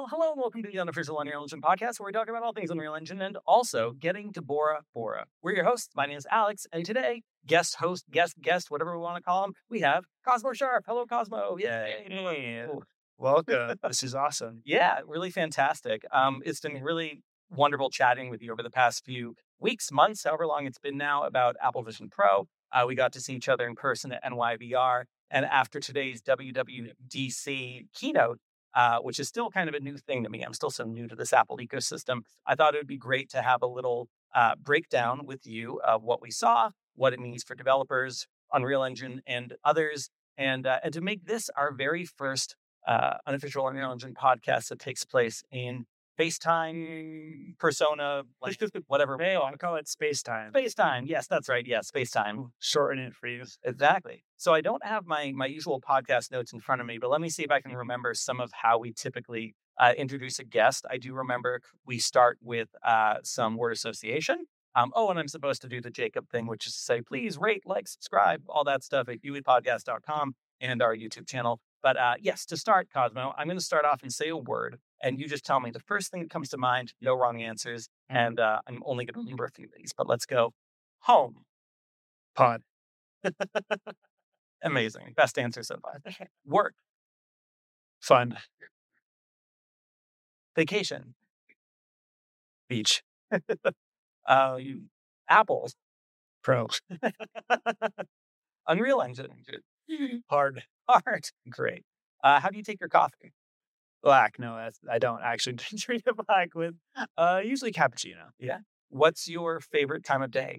Well, hello and welcome to the Unofficial Unreal Engine podcast, where we talk about all things Unreal Engine and also getting to Bora Bora. We're your hosts. My name is Alex, and today, guest host, guest, whatever we want to call him, we have Cosmo Sharp. Hello, Cosmo. Yay. Hey, welcome. This is awesome. Yeah, really fantastic. It's been really wonderful chatting with you over the past few weeks, months, however long it's been now, about Apple Vision Pro. We got to see each other in person at NYVR. And after today's WWDC keynote, which is still kind of a new thing to me, I'm still so new to this Apple ecosystem, I thought it would be great to have a little breakdown with you of what we saw, what it means for developers, Unreal Engine, and others, and to make this our very first Unofficial Unreal Engine podcast that takes place in FaceTime, Persona, like whatever. Hey, I call it space time. FaceTime. Yes, that's right. Yes, FaceTime. Shorten it for you. Exactly. So I don't have my usual podcast notes in front of me, but let me see if I can remember some of how we typically introduce a guest. I do remember we start with some word association. And I'm supposed to do the Jacob thing, which is to say, please rate, like, subscribe, all that stuff at UEPodcast.com and our YouTube channel. But yes, to start, Cosmo, I'm going to start off and say a word, and you just tell me the first thing that comes to mind, no wrong answers, and I'm only going to remember a few of these. But let's go. Home. Pod. Amazing. Best answer so far. Work. Fun. Vacation. Beach. Apples. Pro. Unreal Engine. Hard. Hard. Great. How do you take your coffee? Black. No, I don't actually drink it black with. Usually cappuccino. Yeah. What's your favorite time of day?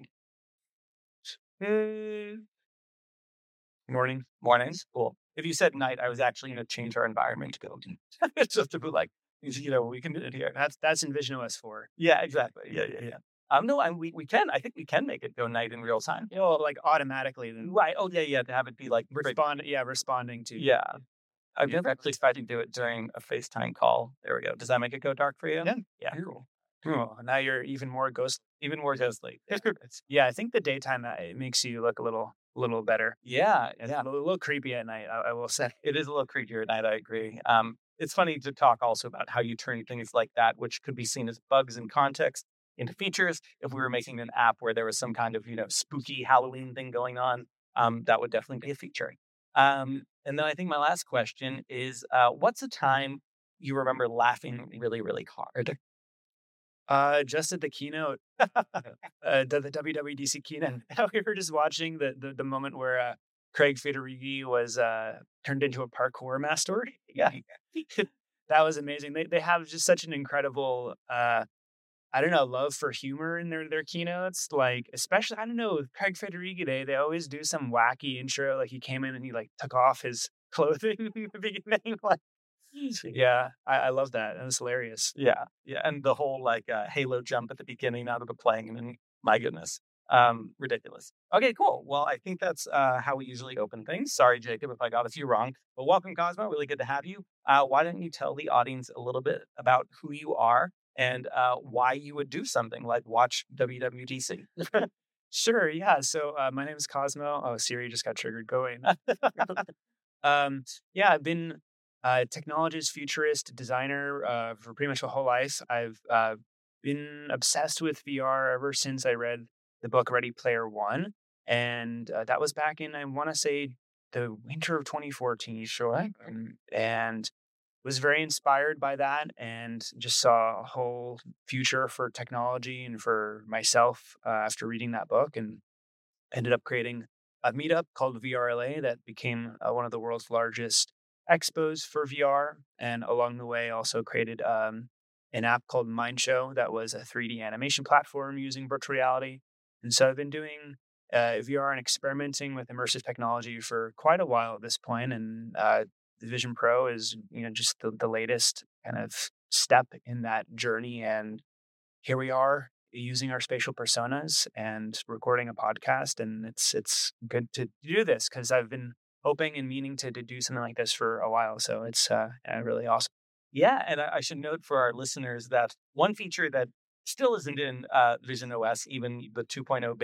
Morning. Mornings. Cool. If you said night, I was actually going to change our environment to go. It's just to be like, we can do it here. That's in Vision OS 4. Yeah, exactly. Yeah. No, we can. I think we can make it go night in real time. Like automatically. Then. Right. Oh, yeah. To have it be like responding to. Yeah. I've never actually tried to do it during a FaceTime call. There we go. Does that make it go dark for you? Yeah. Cool. Oh, now you're even more ghostly. Even more ghostly. Yeah, I think the daytime it makes you look a little better. Yeah. A little creepy at night, I will say. It is a little creepier at night, I agree. It's funny to talk also about how you turn things like that, which could be seen as bugs in context, into features. If we were making an app where there was some kind of, spooky Halloween thing going on, that would definitely be a feature. And then I think my last question is, what's a time you remember laughing really, really hard? Just at the keynote, the WWDC keynote, we were just watching the moment where Craig Federighi was turned into a parkour master. Yeah, that was amazing. They have just such an incredible, love for humor in their keynotes. Like, especially, with Craig Federighi, they always do some wacky intro. Like, he came in and he took off his clothing in the beginning. Yeah, I love that. It was hilarious. Yeah. And the whole Halo jump at the beginning out of the plane. And my goodness, ridiculous. Okay, cool. Well, I think that's how we usually open things. Sorry, Jacob, if I got a few wrong. But welcome, Cosmo. Really good to have you. Why don't you tell the audience a little bit about who you are and why you would do something like watch WWDC? Sure. Yeah. So my name is Cosmo. Oh, Siri just got triggered. Go away. I've been technologist, futurist, designer for pretty much my whole life. I've been obsessed with VR ever since I read the book Ready Player One. And that was back in, I want to say, the winter of 2014. Sure. And was very inspired by that and just saw a whole future for technology and for myself after reading that book, and ended up creating a meetup called VRLA that became one of the world's largest expos for VR, and along the way also created an app called Mindshow that was a 3D animation platform using virtual reality. And so I've been doing VR and experimenting with immersive technology for quite a while at this point, and the Vision Pro is just the latest kind of step in that journey. And here we are using our spatial personas and recording a podcast, and it's good to do this because I've been hoping and meaning to do something like this for a while. So it's really awesome. Yeah, and I should note for our listeners that one feature that still isn't in Vision OS, even the 2.0 beta,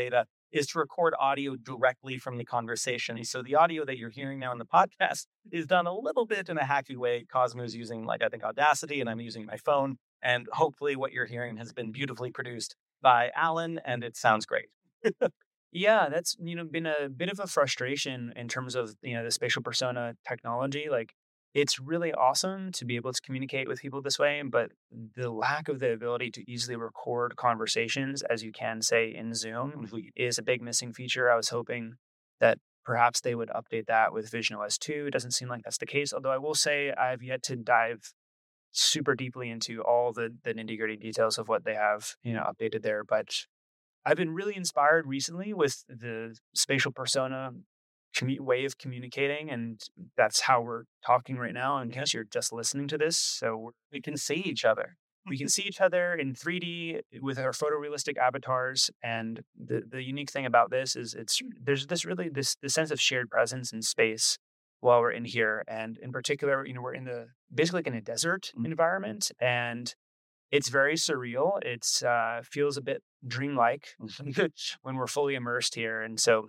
is to record audio directly from the conversation. So the audio that you're hearing now in the podcast is done a little bit in a hacky way. Cosmo is using, like, I think, Audacity, and I'm using my phone. And hopefully what you're hearing has been beautifully produced by Alan, and it sounds great. Yeah, that's been a bit of a frustration in terms of the spatial persona technology. Like, it's really awesome to be able to communicate with people this way, but the lack of the ability to easily record conversations, as you can say in Zoom, is a big missing feature. I was hoping that perhaps they would update that with Vision OS 2. It doesn't seem like that's the case. Although I will say I've yet to dive super deeply into all the nitty gritty details of what they have updated there, but I've been really inspired recently with the spatial persona way of communicating, and that's how we're talking right now. In case you're just listening to this, so We can see each other. we can see each other in 3D with our photorealistic avatars. And the unique thing about this is there's this sense of shared presence in space while we're in here, and in particular, we're basically in a desert environment, and it's very surreal. It's feels a bit dreamlike when we're fully immersed here. And so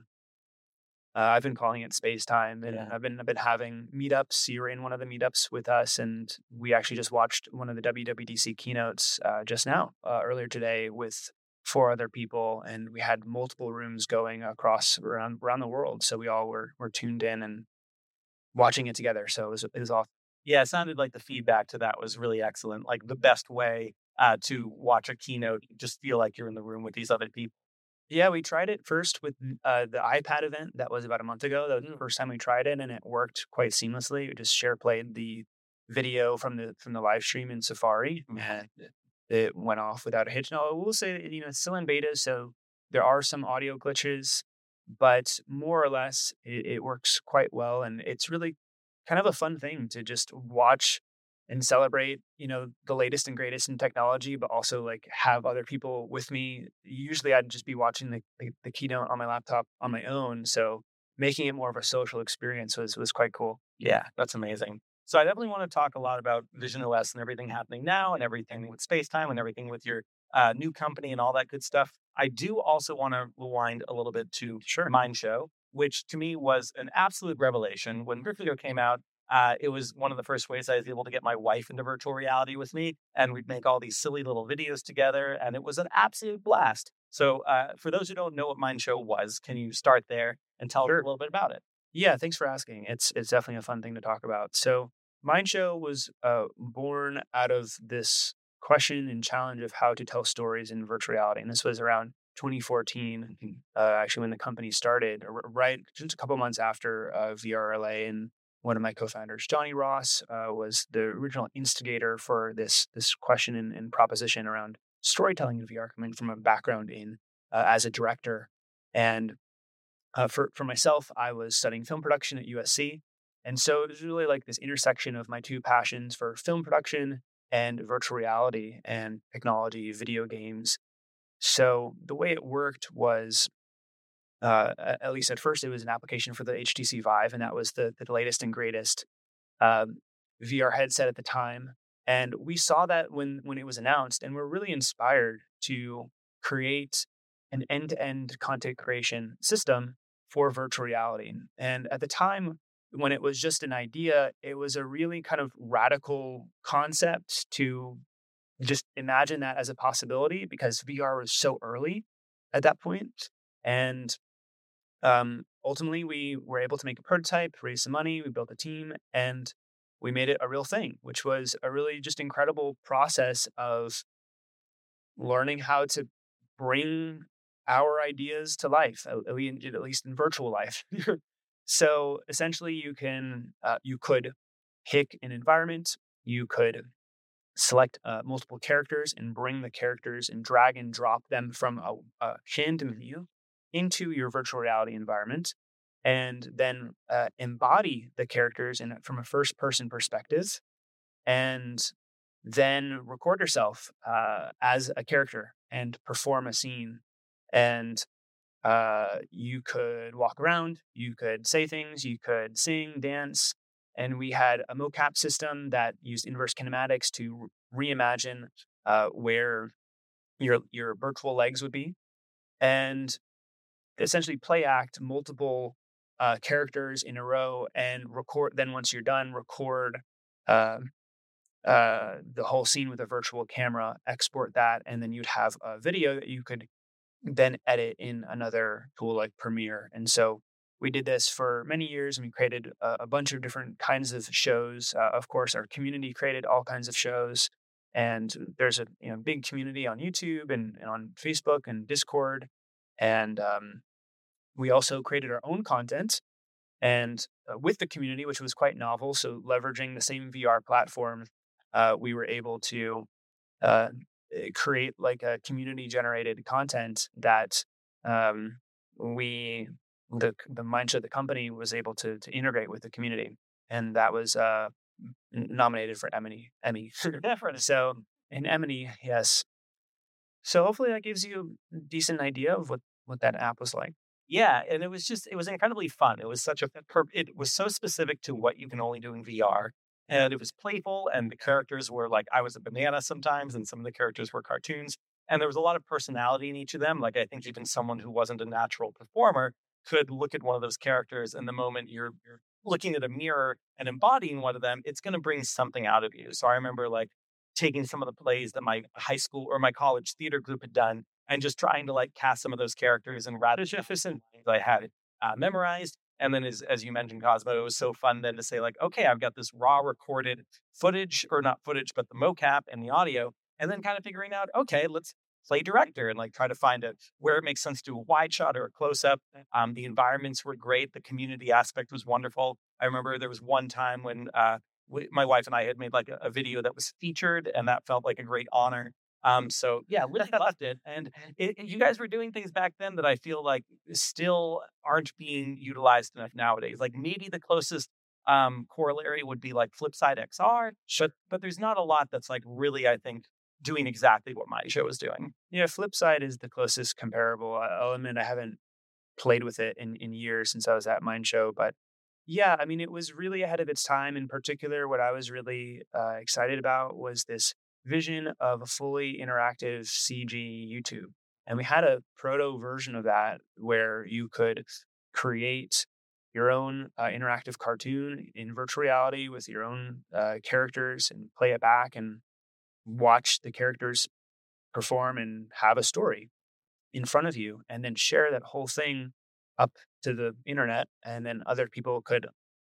I've been calling it space time, and I've been having meetups. You were in one of the meetups with us, and we actually just watched one of the WWDC keynotes just now, earlier today, with 4 other people, and we had multiple rooms going across around the world. So we all were tuned in and watching it together. So it was awesome. Yeah, it sounded like the feedback to that was really excellent. Like the best way to watch a keynote, just feel like you're in the room with these other people. Yeah, we tried it first with the iPad event. That was about a month ago. That was the first time we tried it, and it worked quite seamlessly. We just share played the video from the live stream in Safari, and it went off without a hitch. Now, I will say, it's still in beta, so there are some audio glitches, but more or less, it works quite well, and it's really kind of a fun thing to just watch and celebrate, the latest and greatest in technology, but also like have other people with me. Usually I'd just be watching the keynote on my laptop on my own. So making it more of a social experience was quite cool. Yeah, that's amazing. So I definitely want to talk a lot about Vision OS and everything happening now and everything with Spacetime and everything with your new company and all that good stuff. I do also want to rewind a little bit to Mind Show, which to me was an absolute revelation. When Griffigo came out, it was one of the first ways I was able to get my wife into virtual reality with me, and we'd make all these silly little videos together, and it was an absolute blast. So for those who don't know what Mind Show was, can you start there and tell us a little bit about it? Yeah, thanks for asking. It's definitely a fun thing to talk about. So Mind Show was born out of this question and challenge of how to tell stories in virtual reality, and this was around 2014, actually, when the company started, right just a couple months after VRLA. And one of my co-founders, Johnny Ross, was the original instigator for this question and proposition around storytelling in VR, coming from a background in as a director. And for myself, I was studying film production at USC. And so it was really like this intersection of my 2 passions for film production and virtual reality and technology, video games. So the way it worked was, at least at first, it was an application for the HTC Vive, and that was the latest and greatest VR headset at the time. And we saw that when it was announced, and we're really inspired to create an end-to-end content creation system for virtual reality. And at the time, when it was just an idea, it was a really kind of radical concept to just imagine that as a possibility, because VR was so early at that point. And ultimately, we were able to make a prototype, raise some money, we built a team, and we made it a real thing, which was a really just incredible process of learning how to bring our ideas to life, at least in virtual life. So essentially, you could pick an environment, you could select multiple characters and bring the characters and drag and drop them from a hand view into your virtual reality environment, and then embody the characters from a first-person perspective, and then record yourself as a character and perform a scene. And you could walk around, you could say things, you could sing, dance. And we had a mocap system that used inverse kinematics to reimagine where your virtual legs would be. And essentially play act multiple characters in a row and record. Then once you're done, record uh, the whole scene with a virtual camera, export that, and then you'd have a video that you could then edit in another tool like Premiere. And so we did this for many years, and we created a bunch of different kinds of shows. Of course, our community created all kinds of shows, and there's a big community on YouTube and on Facebook and Discord. And we also created our own content and with the community, which was quite novel. So leveraging the same VR platform, we were able to uh, create like a community generated content that we the Mindshow, the company, was able to integrate with the community, and that was nominated for Emmy. So in Emmy, yes. So hopefully that gives you a decent idea of what that app was like. Yeah, and it was incredibly fun. It was it was so specific to what you can only do in VR. And it was playful, and the characters were like, I was a banana sometimes, and some of the characters were cartoons. And there was a lot of personality in each of them. Like, I think even someone who wasn't a natural performer could look at one of those characters, and the moment you're looking at a mirror and embodying one of them, it's going to bring something out of you. So I remember like taking some of the plays that my high school or my college theater group had done and just trying to like cast some of those characters and Jefferson I had memorized. And then as you mentioned, Cosmo, it was so fun then to say like, okay, I've got this raw recorded footage, or not footage, but the mocap and the audio, and then kind of figuring out, okay, let's play director and like try to find where it makes sense to do a wide shot or a close up. The environments were great. The community aspect was wonderful. I remember there was one time when my wife and I had made like a video that was featured, and that felt like a great honor. So yeah, really loved it. And you guys were doing things back then that I feel like still aren't being utilized enough nowadays. Like maybe the closest corollary would be like Flipside XR, but there's not a lot that's like really, I think, doing exactly what Mindshow is doing. Yeah, Flipside is the closest comparable. I'll admit I haven't played with it in years since I was at Mindshow, but yeah, I mean, it was really ahead of its time. In particular, what I was really excited about was this vision of a fully interactive CG YouTube. And we had a proto version of that where you could create your own interactive cartoon in virtual reality with your own characters and play it back and watch the characters perform and have a story in front of you, and then share that whole thing up to the internet. And then other people could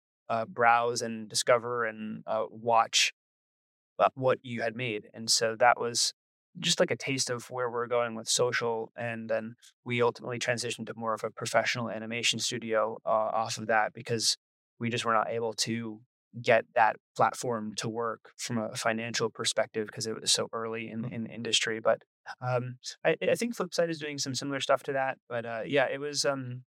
browse and discover and watch what you had made. And so that was just like a taste of where we're going with social. And then we ultimately transitioned to more of a professional animation studio off of that, because we just were not able to get that platform to work from a financial perspective because it was so early in the industry. But I think Flipside is doing some similar stuff to that. But yeah, it was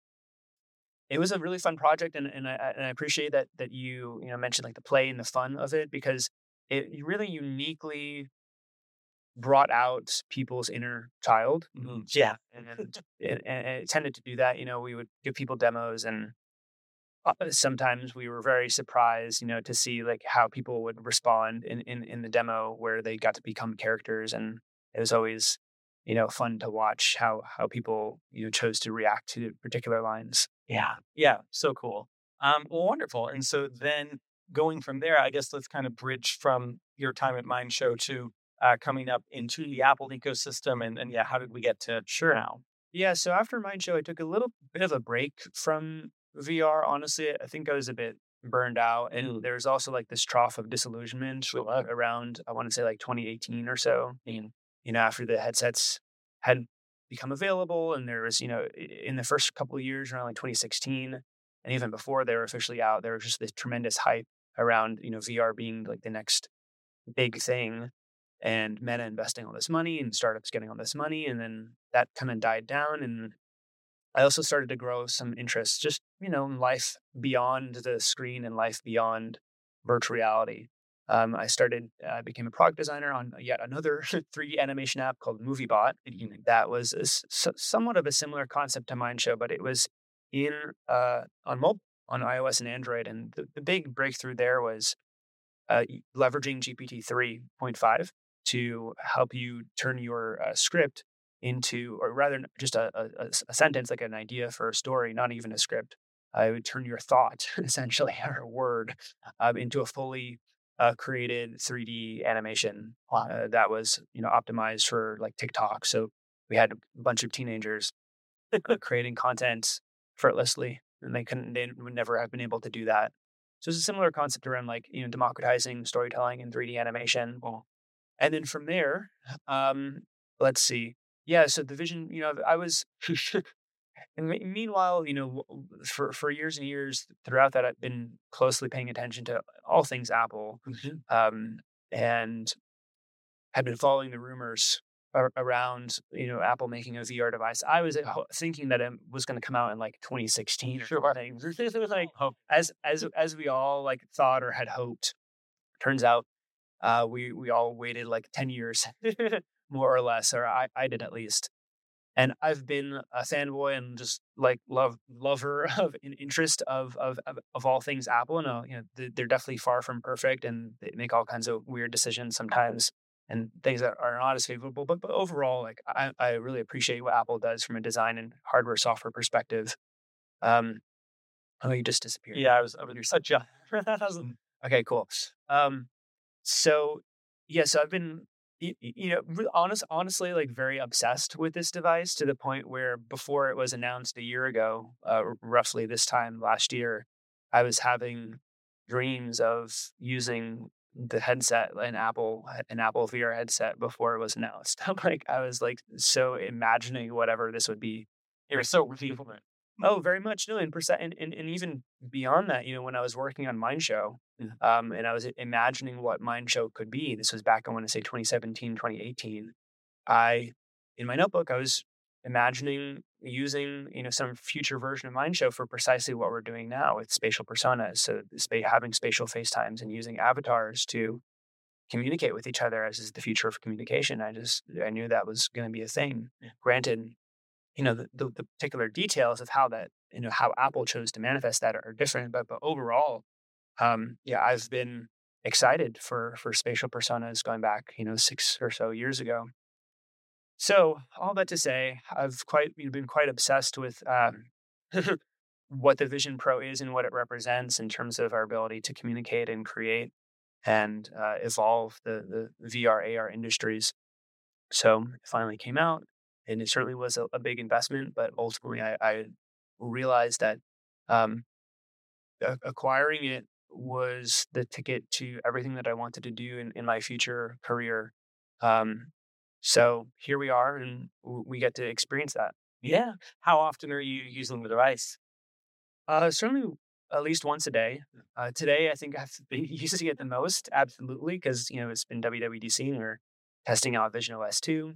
a really fun project, and I appreciate that you mentioned like the play and the fun of it, because it really uniquely brought out people's inner child. Mm-hmm. Yeah. And it tended to do that. We would give people demos, and sometimes we were very surprised, to see like how people would respond in the demo where they got to become characters. And it was always, fun to watch how people, chose to react to particular lines. Yeah. Yeah. So cool. Well, wonderful. And so then going from there, I guess let's kind of bridge from your time at Mindshow to coming up into the Apple ecosystem. And yeah, how did we get to now? Yeah. So after Mindshow, I took a little bit of a break from VR. Honestly, I think I was a bit burned out. And there was also like this trough of disillusionment around, I want to say like 2018 or so. And, after the headsets had become available, and there was, in the first couple of years around like 2016, and even before they were officially out, there was just this tremendous hype around, VR being like the next big thing, and Meta investing all this money and startups getting all this money. And then that kind of died down. And I also started to grow some interest just, in life beyond the screen and life beyond virtual reality. I became a product designer on yet another 3D animation app called MovieBot. That was somewhat of a similar concept to Mindshow, but it was on mobile, on iOS and Android. And the big breakthrough there was leveraging GPT 3.5 to help you turn your script into, or rather just a sentence, like an idea for a story, not even a script. I would turn your thought, essentially, or a word, into a fully created 3D animation that was, optimized for like TikTok. So we had a bunch of teenagers creating content effortlessly, and they would never have been able to do that. So it's a similar concept around like, democratizing storytelling in 3D animation. And then from there, let's see. Yeah, so the vision, I was and meanwhile, for years and years throughout that, I've been closely paying attention to all things Apple, and had been following the rumors around, Apple making a VR device. I was thinking that it was going to come out in like 2016 or something. It was like as we all like thought or had hoped. Turns out, we all waited like 10 years, more or less, or I did at least. And I've been a fanboy and just like lover of an interest of all things Apple. And they're definitely far from perfect, and they make all kinds of weird decisions sometimes, and things that are not as favorable. But overall, like I really appreciate what Apple does from a design and hardware software perspective. Oh, you just disappeared. Yeah, I was such a Okay, cool. So yeah, so I've been honestly, like very obsessed with this device, to the point where before it was announced a year ago, roughly this time last year, I was having dreams of using the headset, an Apple VR headset, before it was announced. I was like so imagining whatever this would be. It was so beautiful. Oh, very much. No, in percent, and even beyond that, when I was working on Mind Show, and I was imagining what Mind Show could be. This was back, I want to say 2017, 2018. In my notebook, I was imagining using, some future version of Mind Show for precisely what we're doing now with spatial personas. So having spatial FaceTimes and using avatars to communicate with each other, as is the future of communication. I knew that was going to be a thing. Yeah. Granted, the particular details of how that, how Apple chose to manifest that are different, but overall, I've been excited for spatial personas going back, 6 or so years ago. So all that to say, I've been quite obsessed with what the Vision Pro is and what it represents in terms of our ability to communicate and create and evolve the VR AR industries. So it finally came out, and it certainly was a big investment, but ultimately I realized that acquiring it was the ticket to everything that I wanted to do in my future career. So here we are, and we get to experience that. Yeah. How often are you using the device? Certainly at least once a day. Today, I think I've been using it the most, absolutely, because, it's been WWDC and we're testing out Vision OS 2.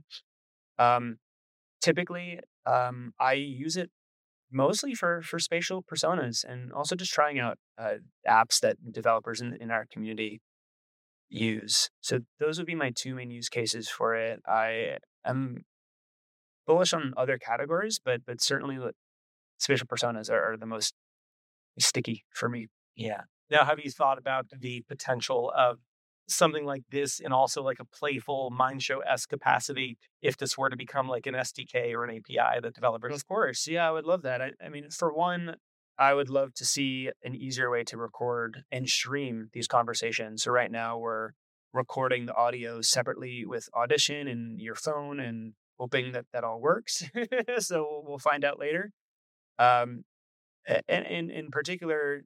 Typically, I use it mostly for spatial personas, and also just trying out apps that developers in our community use. So those would be my two main use cases for it. I am bullish on other categories, but certainly spatial personas are the most sticky for me. Yeah. Now, have you thought about the potential of something like this in also like a playful Mind Show-esque capacity, if this were to become like an SDK or an API that developers? Of course. Yeah, I would love that. I mean, for one, I would love to see an easier way to record and stream these conversations. So right now we're recording the audio separately with Audition and your phone, and hoping that all works. So we'll find out later. And in particular,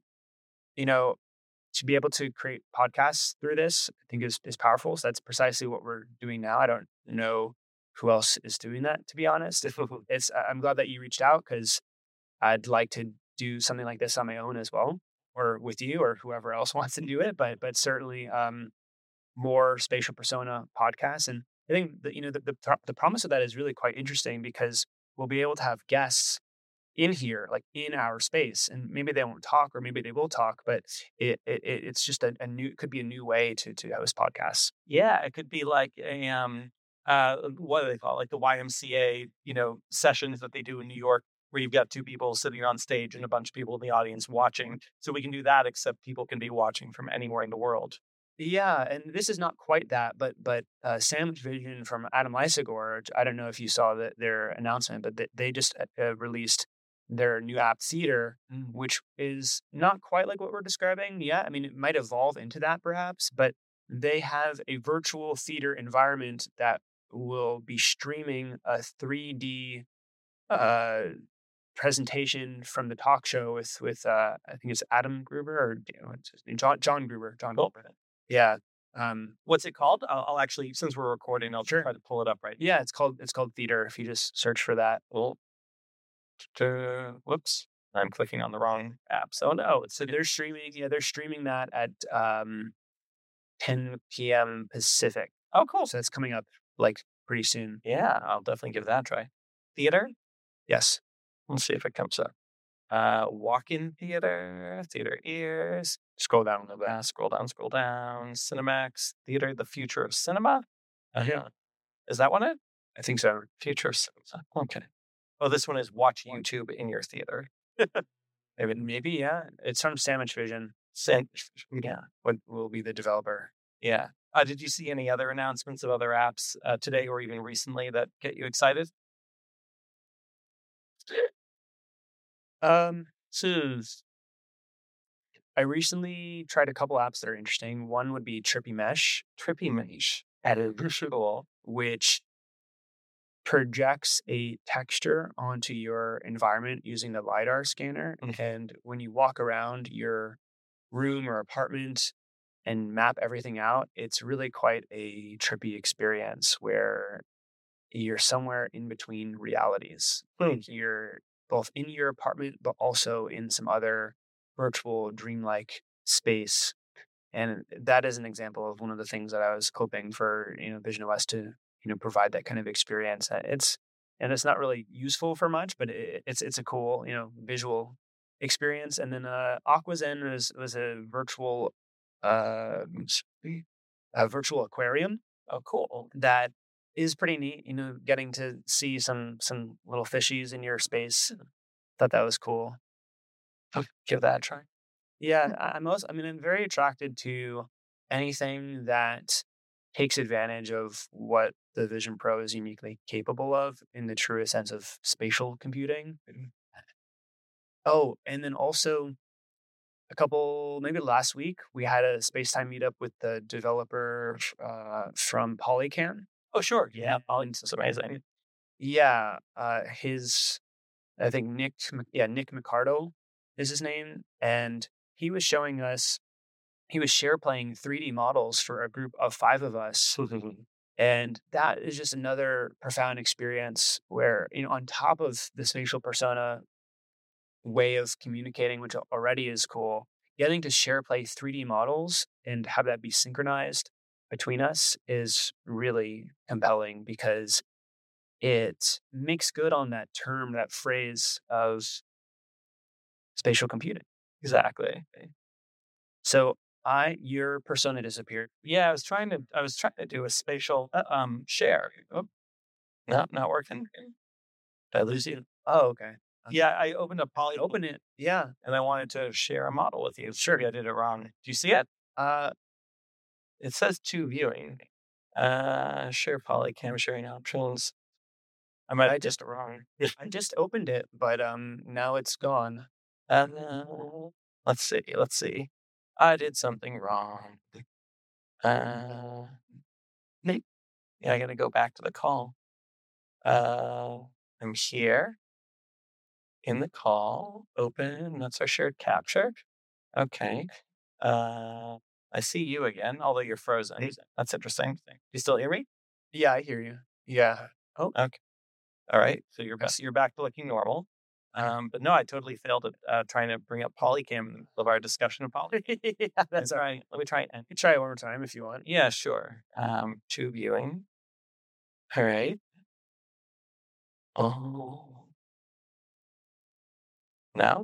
to be able to create podcasts through this, I think is powerful. So that's precisely what we're doing now. I don't know who else is doing that, to be honest. I'm glad that you reached out, because I'd like to do something like this on my own as well, or with you, or whoever else wants to do it. But certainly, more spatial persona podcasts, and I think that the promise of that is really quite interesting, because we'll be able to have guests in here, like in our space, and maybe they won't talk, or maybe they will talk, but it's just a new, could be a new way to host podcasts. Yeah, it could be like a what do they call it? Like the YMCA, sessions that they do in New York, where you've got two people sitting on stage and a bunch of people in the audience watching. So we can do that, except people can be watching from anywhere in the world. Yeah, and this is not quite that, but Sandwich Vision from Adam Isagor, I don't know if you saw their announcement, but they just released their new app Theater, which is not quite like what we're describing yet. I mean, it might evolve into that perhaps, but they have a virtual theater environment that will be streaming a 3D uh, presentation from the talk show with I think it's Adam Gruber or what's his name? John Gruber. John Cool. Gruber. Yeah. What's it called? I'll actually, since we're recording, I'll Sure. try to pull it up right. Yeah, it's called Theater. If you just search for that. Well, whoops, I'm clicking on the wrong app. So no, So they're streaming. Yeah, they're streaming that at 10 p.m. Pacific. Oh, cool. So that's coming up like pretty soon. Yeah, I'll definitely give that a try. Theater. Yes. Let's see if it comes up. Walk-in theater, theater ears. Scroll down a little bit. Scroll down. Cinemax theater, the future of cinema. Yeah. Is that one it? I think so. Future of cinema. Okay. Oh, this one is watch YouTube in your theater. Maybe, yeah. It's from Sandwich Vision. Yeah. What will be the developer? Yeah. Did you see any other announcements of other apps today or even recently that get you excited? So I recently tried a couple apps that are interesting. One would be Trippy Mesh, which projects a texture onto your environment using the LiDAR scanner. And when you walk around your room or apartment and map everything out, it's really quite a trippy experience where you're somewhere in between realities. You're both in your apartment, but also in some other virtual dreamlike space. And that is an example of one of the things that I was hoping for, Vision OS to, provide that kind of experience. It's not really useful for much, but it's a cool, visual experience. And then Aquazen was a virtual aquarium. Oh, cool. That is pretty neat, getting to see some little fishies in your space. Thought that was cool. I'll give that a try. Yeah, I'm very attracted to anything that takes advantage of what the Vision Pro is uniquely capable of in the truest sense of spatial computing. Oh, and then also maybe last week, we had a Spacetime meetup with the developer from Polycan. Oh, sure. Yeah, Polycan's is amazing. Yeah, I think Nick McCardo is his name, and he was showing us, he was share playing 3D models for a group of 5 of us. And that is just another profound experience where, on top of the spatial persona way of communicating, which already is cool, getting to share play 3D models and have that be synchronized between us is really compelling because it makes good on that term, that phrase of spatial computing. Exactly. So your persona disappeared. Yeah, I was trying to do a spatial share. Oh, no, not working. Did I lose you? Oh, okay. Yeah, I opened up Poly. Open it. Yeah. And I wanted to share a model with you. Sure. Maybe I did it wrong. Do you see it? It says 2 viewing. Share Polycam sharing options. I might have just wrong. I just opened it, but now it's gone. Let's see. I did something wrong. Maybe. Yeah, I gotta go back to the call. I'm here in the call. Open. That's our shared capture. Okay. I see you again, although you're frozen. That's interesting. You still hear me? Yeah, I hear you. Yeah. Oh, okay. All right. So you're back to looking normal. But no, I totally failed at trying to bring up Polycam in of our discussion of Poly. Yeah, that's all right. Let me try it. You can try it one more time if you want. Yeah, sure. 2 viewing. All right. Oh. No.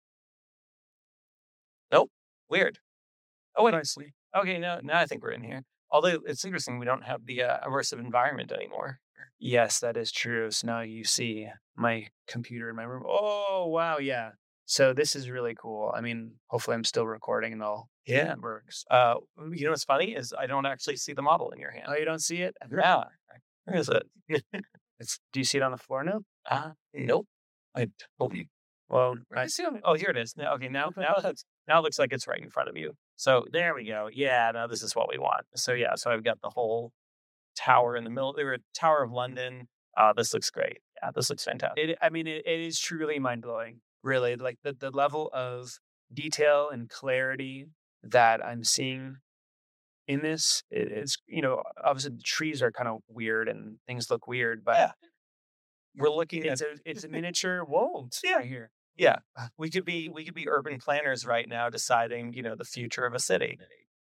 Nope. Weird. Oh, wait. Nicely. Okay, now I think we're in here. Although it's interesting, we don't have the immersive environment anymore. Yes, that is true. So now you see my computer in my room. Oh, wow. Yeah. So this is really cool. I mean, hopefully I'm still recording and Yeah. it works. You know what's funny is I don't actually see the model in your hand. Oh, you don't see it? Yeah. Where is it? Do you see it on the floor now? Nope. I totally. Well, I see. Oh, here it is. Now, okay. Now it looks like it's right in front of you. So there we go. Yeah. Now this is what we want. So yeah. So I've got the whole tower in the middle. They were Tower of London. This looks great. Yeah, this looks fantastic. it is truly mind blowing. Really, like the level of detail and clarity that I'm seeing in this is, obviously the trees are kind of weird and things look weird, but Yeah. We're looking at it's a miniature world right here. Yeah, we could be urban planners right now, deciding the future of a city.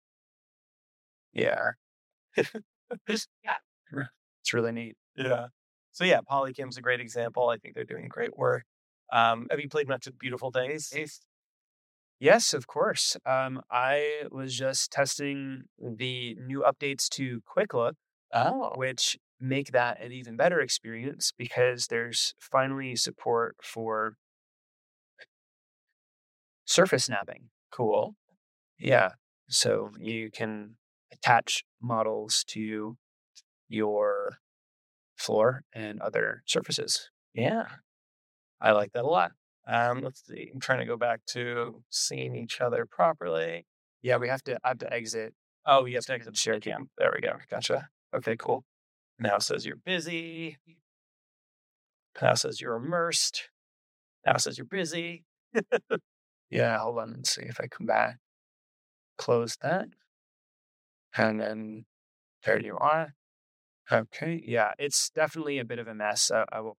Yeah. It's really neat. Yeah. So yeah, Polycam's a great example. I think they're doing great work. Have you played much with Beautiful Things? Yes, of course. I was just testing the new updates to Quick Look, which make that an even better experience because there's finally support for surface snapping. Cool. Yeah. So you can attach models to your floor and other surfaces. Yeah, I like that a lot. Let's see. I'm trying to go back to seeing each other properly. Yeah, I have to exit. Oh, you have to exit share cam. There we go. Gotcha. Okay, cool. Now it says you're busy. Now it says you're immersed. Now it says you're busy. Yeah, hold on. Let's see if I come back. Close that. And then there you are. Okay. Yeah, it's definitely a bit of a mess. I will.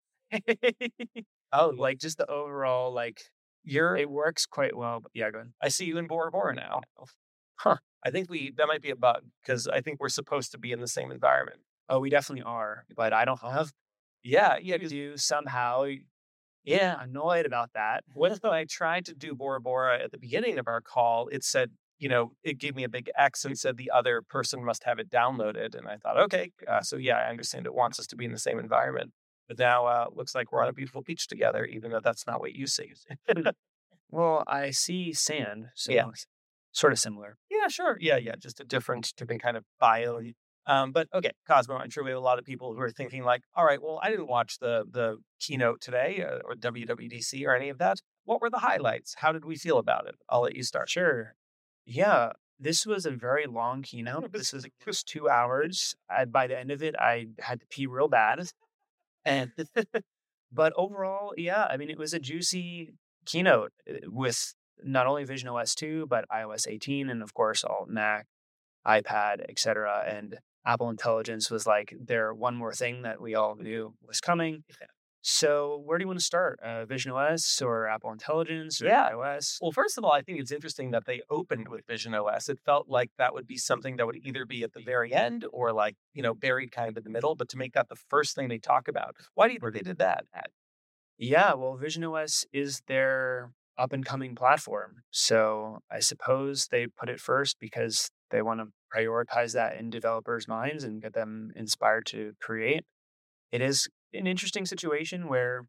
Oh, Like just the overall, like it works quite well. But yeah, go ahead. I see you in Bora Bora now. Huh. I think that might be a bug because I think we're supposed to be in the same environment. Oh, we definitely are, but I don't have. Yeah. You do somehow. Yeah. Annoyed about that. When I tried to do Bora Bora at the beginning of our call, it said, it gave me a big X and said the other person must have it downloaded. And I thought, okay, so yeah, I understand it wants us to be in the same environment. But now looks like we're on a beautiful beach together, even though that's not what you see. Well, I see sand, so Yeah. sort of similar. Yeah, sure. Yeah. Just a different kind of bio. But okay, Cosmo, I'm sure we have a lot of people who are thinking like, all right, well, I didn't watch the keynote today or WWDC or any of that. What were the highlights? How did we feel about it? I'll let you start. Sure. Yeah, this was a very long keynote. This was 2 hours. By the end of it, I had to pee real bad. And but overall, yeah, I mean, it was a juicy keynote with not only Vision OS 2, but iOS 18, and of course, all Mac, iPad, etc. And Apple Intelligence was like their one more thing that we all knew was coming. So where do you want to start? Vision OS or Apple Intelligence or iOS? Well, first of all, I think it's interesting that they opened with Vision OS. It felt like that would be something that would either be at the very end or like, buried kind of in the middle. But to make that the first thing they talk about, why do you think they did that? Yeah, well, Vision OS is their up and coming platform. So I suppose they put it first because they want to prioritize that in developers' minds and get them inspired to create. It is an interesting situation where,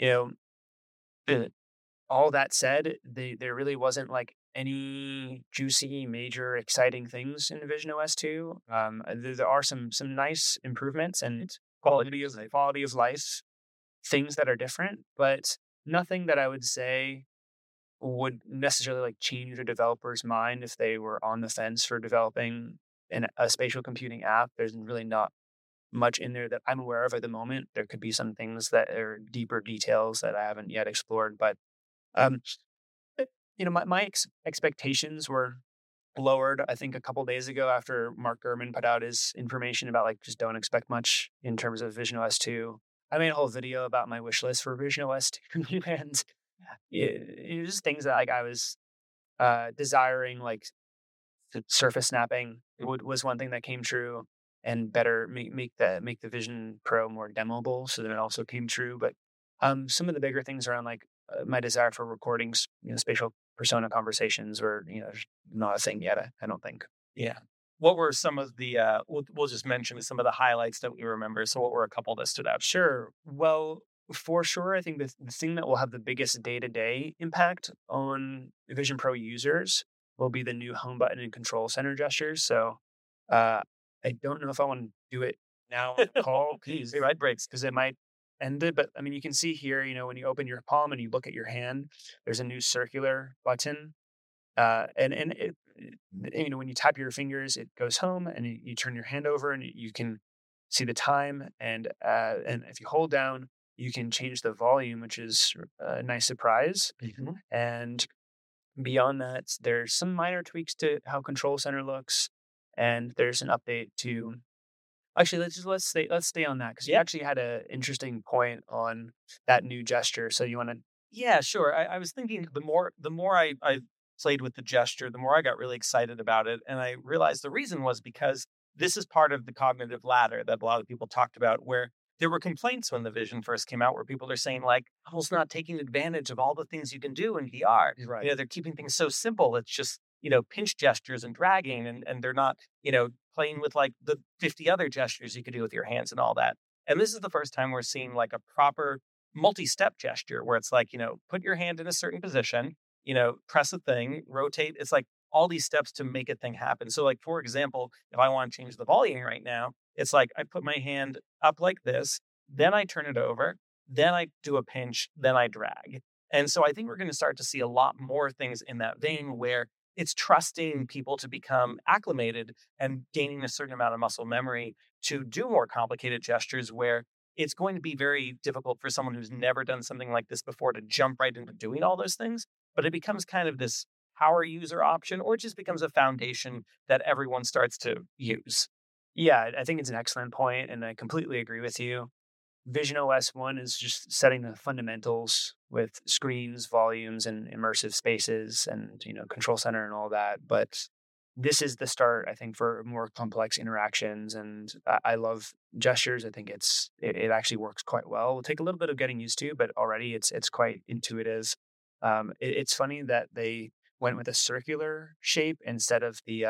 all that said, there really wasn't like any juicy, major, exciting things in Vision OS 2. There are some nice improvements and quality of life things that are different, but nothing that I would say would necessarily like change a developer's mind if they were on the fence for developing a spatial computing app. There's really not much in there that I'm aware of at the moment. There could be some things that are deeper details that I haven't yet explored, but my expectations were lowered, I think, a couple days ago after Mark Gurman put out his information about like just don't expect much in terms of Vision OS 2. I made a whole video about my wish list for Vision OS 2 and it was things that like I was desiring, like surface snapping was one thing that came true, and better make the Vision Pro more demoable, so that it also came true. But some of the bigger things around like my desire for recordings, spatial persona conversations were not a thing yet. I don't think. Yeah. What were some of the? We'll just mention some of the highlights that we remember. So, what were a couple that stood out? Sure. Well, For sure, I think the thing that will have the biggest day-to-day impact on Vision Pro users will be the new home button and control center gestures. So uh, I don't know if I want to do it now on the call Please, ride breaks. because it might end it. But I mean, you can see here, when you open your palm and you look at your hand, there's a new circular button. And when you tap your fingers, it goes home, and you turn your hand over, and you can see the time. And if you hold down, you can change the volume, which is a nice surprise. Mm-hmm. And beyond that, there's some minor tweaks to how Control Center looks, and there's an update to. Actually, let's stay on that because you actually had an interesting point on that new gesture. So you want to. Yeah, sure. I was thinking the more I played with the gesture, the more I got really excited about it. And I realized the reason was because this is part of the cognitive ladder that a lot of people talked about, where there were complaints when the Vision first came out, where people are saying, like, Apple's not taking advantage of all the things you can do in VR. Right. They're keeping things so simple. It's just, pinch gestures and dragging, and they're not, playing with like the 50 other gestures you could do with your hands and all that. And this is the first time we're seeing like a proper multi-step gesture where it's like, put your hand in a certain position, press a thing, rotate. It's like all these steps to make a thing happen. So like, for example, if I want to change the volume right now, it's like I put my hand up like this, then I turn it over, then I do a pinch, then I drag. And so I think we're going to start to see a lot more things in that vein where it's trusting people to become acclimated and gaining a certain amount of muscle memory to do more complicated gestures, where it's going to be very difficult for someone who's never done something like this before to jump right into doing all those things. But it becomes kind of this power user option, or it just becomes a foundation that everyone starts to use. Yeah, I think it's an excellent point, and I completely agree with you. Vision OS 1 is just setting the fundamentals with screens, volumes, and immersive spaces, and control center and all that. But this is the start, I think, for more complex interactions. And I love gestures. I think it actually works quite well. It'll take a little bit of getting used to, but already it's quite intuitive. It's funny that they went with a circular shape instead of the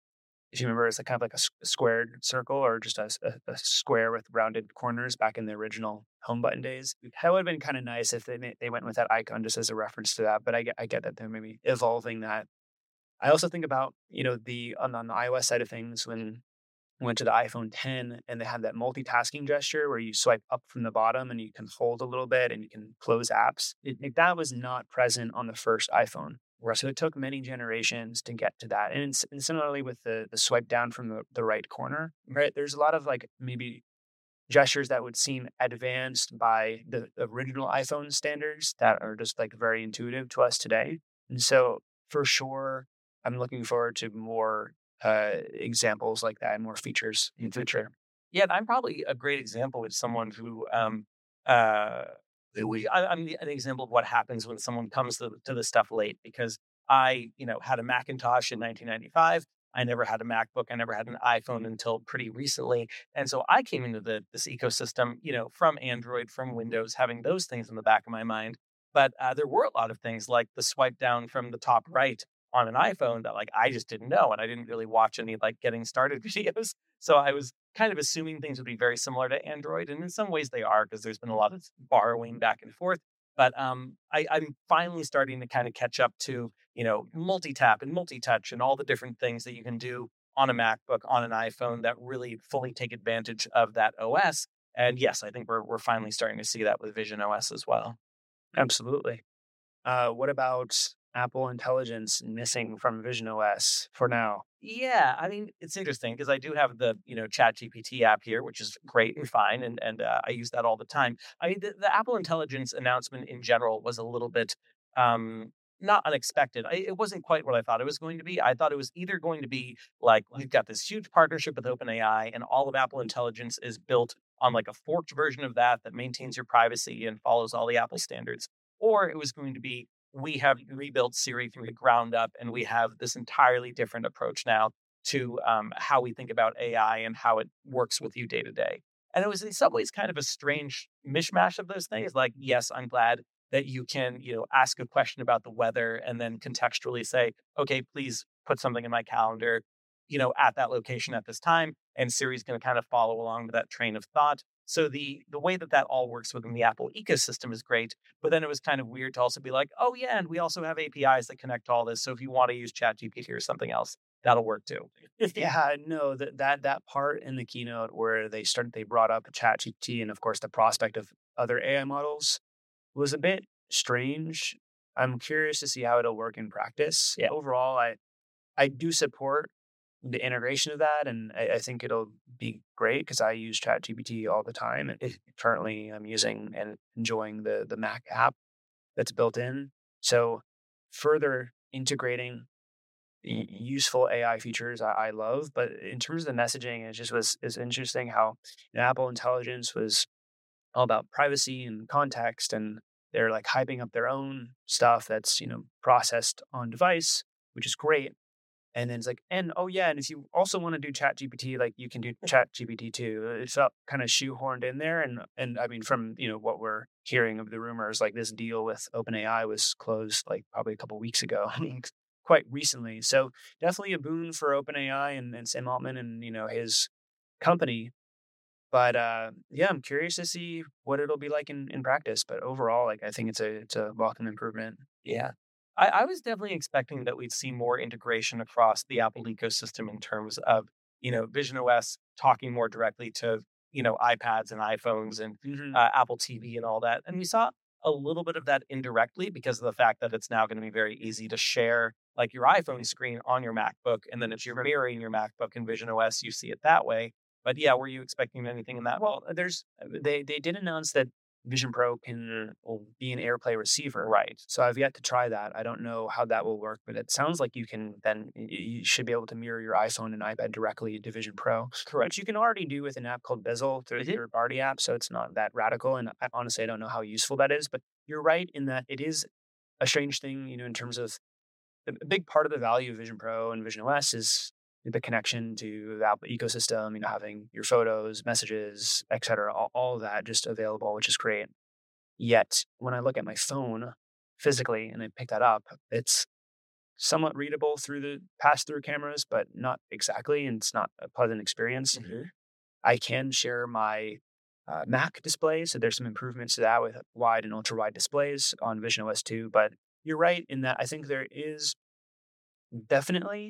if you remember, it's kind of like a squared circle, or just a square with rounded corners back in the original home button days. That would have been kind of nice if they went with that icon just as a reference to that. But I get that they're maybe evolving that. I also think about on the iOS side of things, when I went to the iPhone 10 and they had that multitasking gesture where you swipe up from the bottom and you can hold a little bit and you can close apps. That was not present on the first iPhone. So it took many generations to get to that. And similarly with the swipe down from the right corner, right? There's a lot of like maybe gestures that would seem advanced by the original iPhone standards that are just like very intuitive to us today. And so for sure, I'm looking forward to more examples like that and more features in future. Yeah, and I'm probably a great example with someone who I'm an example of what happens when someone comes to the stuff late, because I, had a Macintosh in 1995. I never had a MacBook. I never had an iPhone until pretty recently. And so I came into this ecosystem, from Android, from Windows, having those things in the back of my mind. But there were a lot of things like the swipe down from the top right on an iPhone that like I just didn't know. And I didn't really watch any like getting started videos. So I was kind of assuming things would be very similar to Android. And in some ways they are, because there's been a lot of borrowing back and forth. But I'm finally starting to kind of catch up to, multi-tap and multi-touch and all the different things that you can do on a MacBook, on an iPhone, that really fully take advantage of that OS. And yes, I think we're finally starting to see that with Vision OS as well. Absolutely. What about Apple Intelligence missing from Vision OS for now? Yeah, I mean, it's interesting because I do have the, ChatGPT app here, which is great and fine. And I use that all the time. I mean, the Apple Intelligence announcement in general was a little bit not unexpected. It wasn't quite what I thought it was going to be. I thought it was either going to be like, we've got this huge partnership with OpenAI and all of Apple Intelligence is built on like a forked version of that maintains your privacy and follows all the Apple standards. Or it was going to be, we have rebuilt Siri from the ground up, and we have this entirely different approach now to how we think about AI and how it works with you day to day. And it was in some ways kind of a strange mishmash of those things. Like, yes, I'm glad that you can, ask a question about the weather and then contextually say, okay, please put something in my calendar, at that location at this time. And Siri's going to kind of follow along with that train of thought. So the way that all works within the Apple ecosystem is great. But then it was kind of weird to also be like, oh yeah, and we also have APIs that connect to all this. So if you want to use ChatGPT or something else, that'll work too. Yeah, no, that part in the keynote where they brought up ChatGPT and of course the prospect of other AI models was a bit strange. I'm curious to see how it'll work in practice. Yeah. Overall, I do support the integration of that, and I think it'll be great because I use ChatGPT all the time. And currently, I'm using and enjoying the Mac app that's built in. So, further integrating useful AI features, I love. But in terms of the messaging, it's interesting how Apple Intelligence was all about privacy and context, and they're like hyping up their own stuff that's processed on device, which is great. And then it's like, and oh yeah, and if you also want to do Chat GPT, like you can do Chat GPT too. It's up kind of shoehorned in there. And I mean, from what we're hearing of the rumors, like this deal with OpenAI was closed like probably a couple weeks ago, quite recently. So definitely a boon for OpenAI and Sam Altman and his company. But yeah, I'm curious to see what it'll be like in practice. But overall, like I think it's a welcome improvement. Yeah. I was definitely expecting that we'd see more integration across the Apple ecosystem in terms of, Vision OS talking more directly to, iPads and iPhones and Apple TV and all that. And we saw a little bit of that indirectly because of the fact that it's now going to be very easy to share like your iPhone screen on your MacBook. And then if you're mirroring your MacBook in Vision OS, you see it that way. But yeah, were you expecting anything in that? Well, they did announce that Vision Pro will be an AirPlay receiver. Right. So I've yet to try that. I don't know how that will work, but it sounds like you should be able to mirror your iPhone and iPad directly to Vision Pro. Correct. Which you can already do with an app called Bezel through the third-party app. So it's not that radical. And honestly, I don't know how useful that is, but you're right in that it is a strange thing, in terms of a big part of the value of Vision Pro and Vision OS is the connection to the Apple ecosystem, having your photos, messages, etc., all of that just available, which is great. Yet when I look at my phone physically and I pick that up, it's somewhat readable through the pass-through cameras, but not exactly, and it's not a pleasant experience. I can share my Mac display, so there's some improvements to that with wide and ultra-wide displays on Vision OS 2, but you're right in that I think there is definitely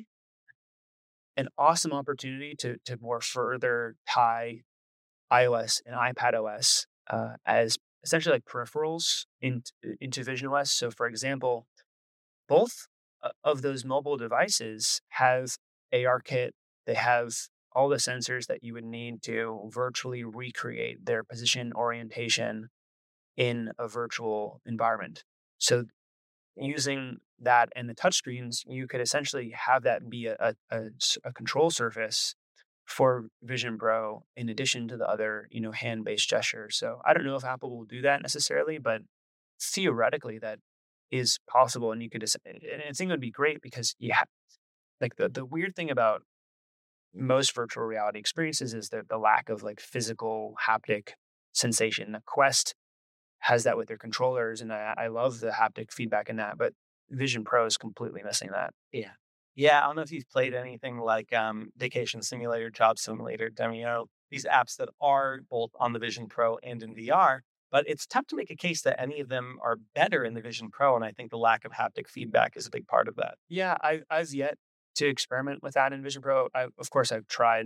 an awesome opportunity to more further tie iOS and iPadOS as essentially like peripherals into Vision OS. So, for example, both of those mobile devices have ARKit. They have all the sensors that you would need to virtually recreate their position orientation in a virtual environment. So using that and the touchscreens, you could essentially have that be a control surface for Vision Pro in addition to the other, hand-based gestures. So I don't know if Apple will do that necessarily, but theoretically that is possible. And you could, and I think it would be great because like the weird thing about most virtual reality experiences is the lack of like physical haptic sensation. The Quest has that with their controllers, and I love the haptic feedback in that, but Vision Pro is completely missing that. Yeah. Yeah, I don't know if you've played anything like Vacation Simulator, Job Simulator, Demio, these apps that are both on the Vision Pro and in VR, but it's tough to make a case that any of them are better in the Vision Pro, and I think the lack of haptic feedback is a big part of that. Yeah, I've yet to experiment with that in Vision Pro. Of course, I've tried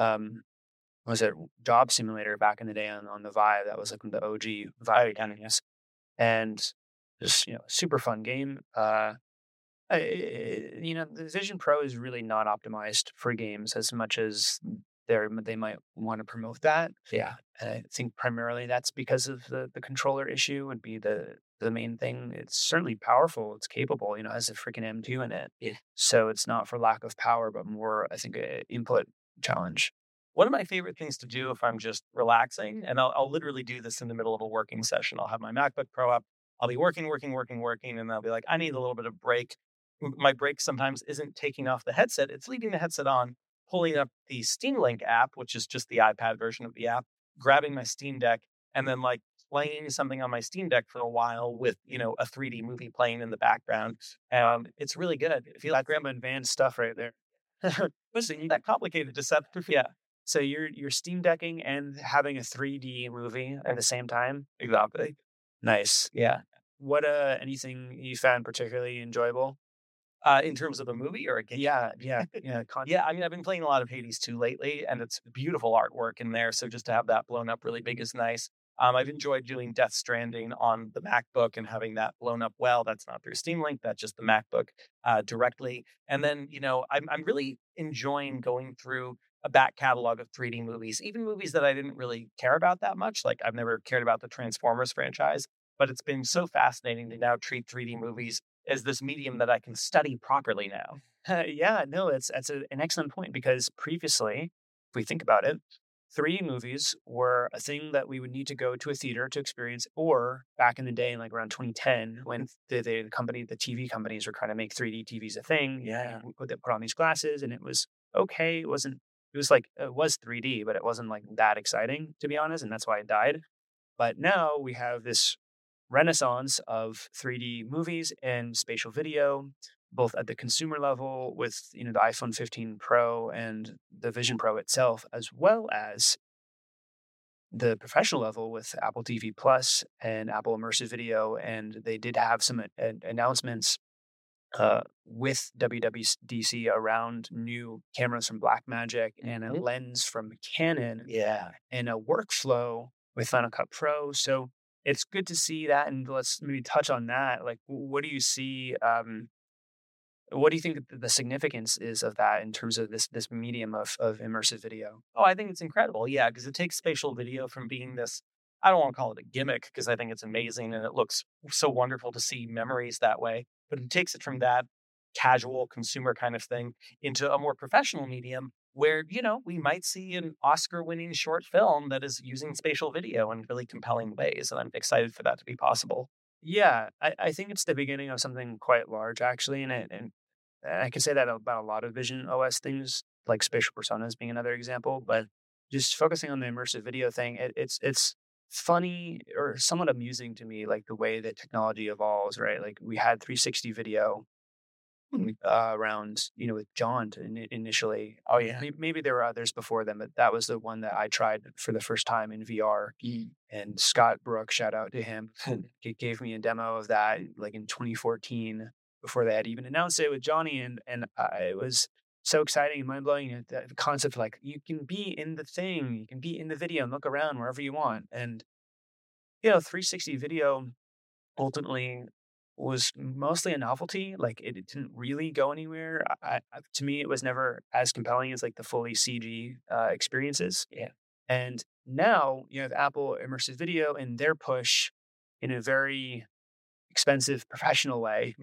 was it Job Simulator back in the day on the Vive? That was like the OG Vive, and just super fun game. The Vision Pro is really not optimized for games as much as they might want to promote that. Yeah, and I think primarily that's because of the controller issue would be the main thing. It's certainly powerful. It's capable. It has a freaking M2 in it. Yeah. So it's not for lack of power, but more, I think, an input challenge. One of my favorite things to do if I'm just relaxing, and I'll literally do this in the middle of a working session. I'll have my MacBook Pro up. I'll be working, and I'll be like, I need a little bit of break. My break sometimes isn't taking off the headset. It's leaving the headset on, pulling up the Steam Link app, which is just the iPad version of the app, grabbing my Steam Deck, and then like playing something on my Steam Deck for a while with, a 3D movie playing in the background. It's really good. If you like grandma advanced stuff right there. Listen, that complicated to set. Yeah. So you're Steam Decking and having a 3D movie at the same time. Exactly. Nice. Yeah. What anything you found particularly enjoyable? In terms of a movie or a game? Yeah. Yeah, I mean, I've been playing a lot of Hades 2 lately, and it's beautiful artwork in there. So just to have that blown up really big is nice. I've enjoyed doing Death Stranding on the MacBook and having that blown up well. That's not through Steam Link, that's just the MacBook directly. And then, I'm really enjoying going through a back catalog of 3D movies, even movies that I didn't really care about that much. Like I've never cared about the Transformers franchise, but it's been so fascinating to now treat 3D movies as this medium that I can study properly now. Yeah, no, an excellent point because previously, if we think about it, 3D movies were a thing that we would need to go to a theater to experience, or back in the day, like around 2010, when the TV companies were trying to make 3D TVs a thing. Yeah. They put on these glasses, and it was okay. It was 3D, but it wasn't like that exciting, to be honest, and that's why it died. But now we have this renaissance of 3D movies and spatial video, both at the consumer level with the iPhone 15 Pro and the Vision Pro itself, as well as the professional level with Apple TV Plus and Apple Immersive Video. And they did have some announcements with WWDC around new cameras from Blackmagic and a lens from Canon. Yeah. And a workflow with Final Cut Pro. So it's good to see that, and let's maybe touch on that. Like, what do you see? What do you think the significance is of that in terms of this medium of immersive video? Oh, I think it's incredible. Yeah, because it takes spatial video from being this, I don't want to call it a gimmick because I think it's amazing and it looks so wonderful to see memories that way. But it takes it from that casual consumer kind of thing into a more professional medium where, we might see an Oscar winning short film that is using spatial video in really compelling ways. And I'm excited for that to be possible. Yeah, I think it's the beginning of something quite large, actually, and I can say that about a lot of Vision OS things, like spatial personas being another example. But just focusing on the immersive video thing, it's funny or somewhat amusing to me, like the way that technology evolves, right? Like we had 360 video around, with John initially. Oh, yeah. Maybe there were others before them, but that was the one that I tried for the first time in VR. And Scott Brooks, shout out to him, he gave me a demo of that like in 2014 before they had even announced it with Johnny. And it was so exciting and mind blowing. The concept, like you can be in the thing, you can be in the video and look around wherever you want. And, 360 video ultimately was mostly a novelty. Like it didn't really go anywhere. To me, it was never as compelling as like the fully CG experiences. Yeah. And now you have Apple Immersive Video and their push in a very expensive professional way,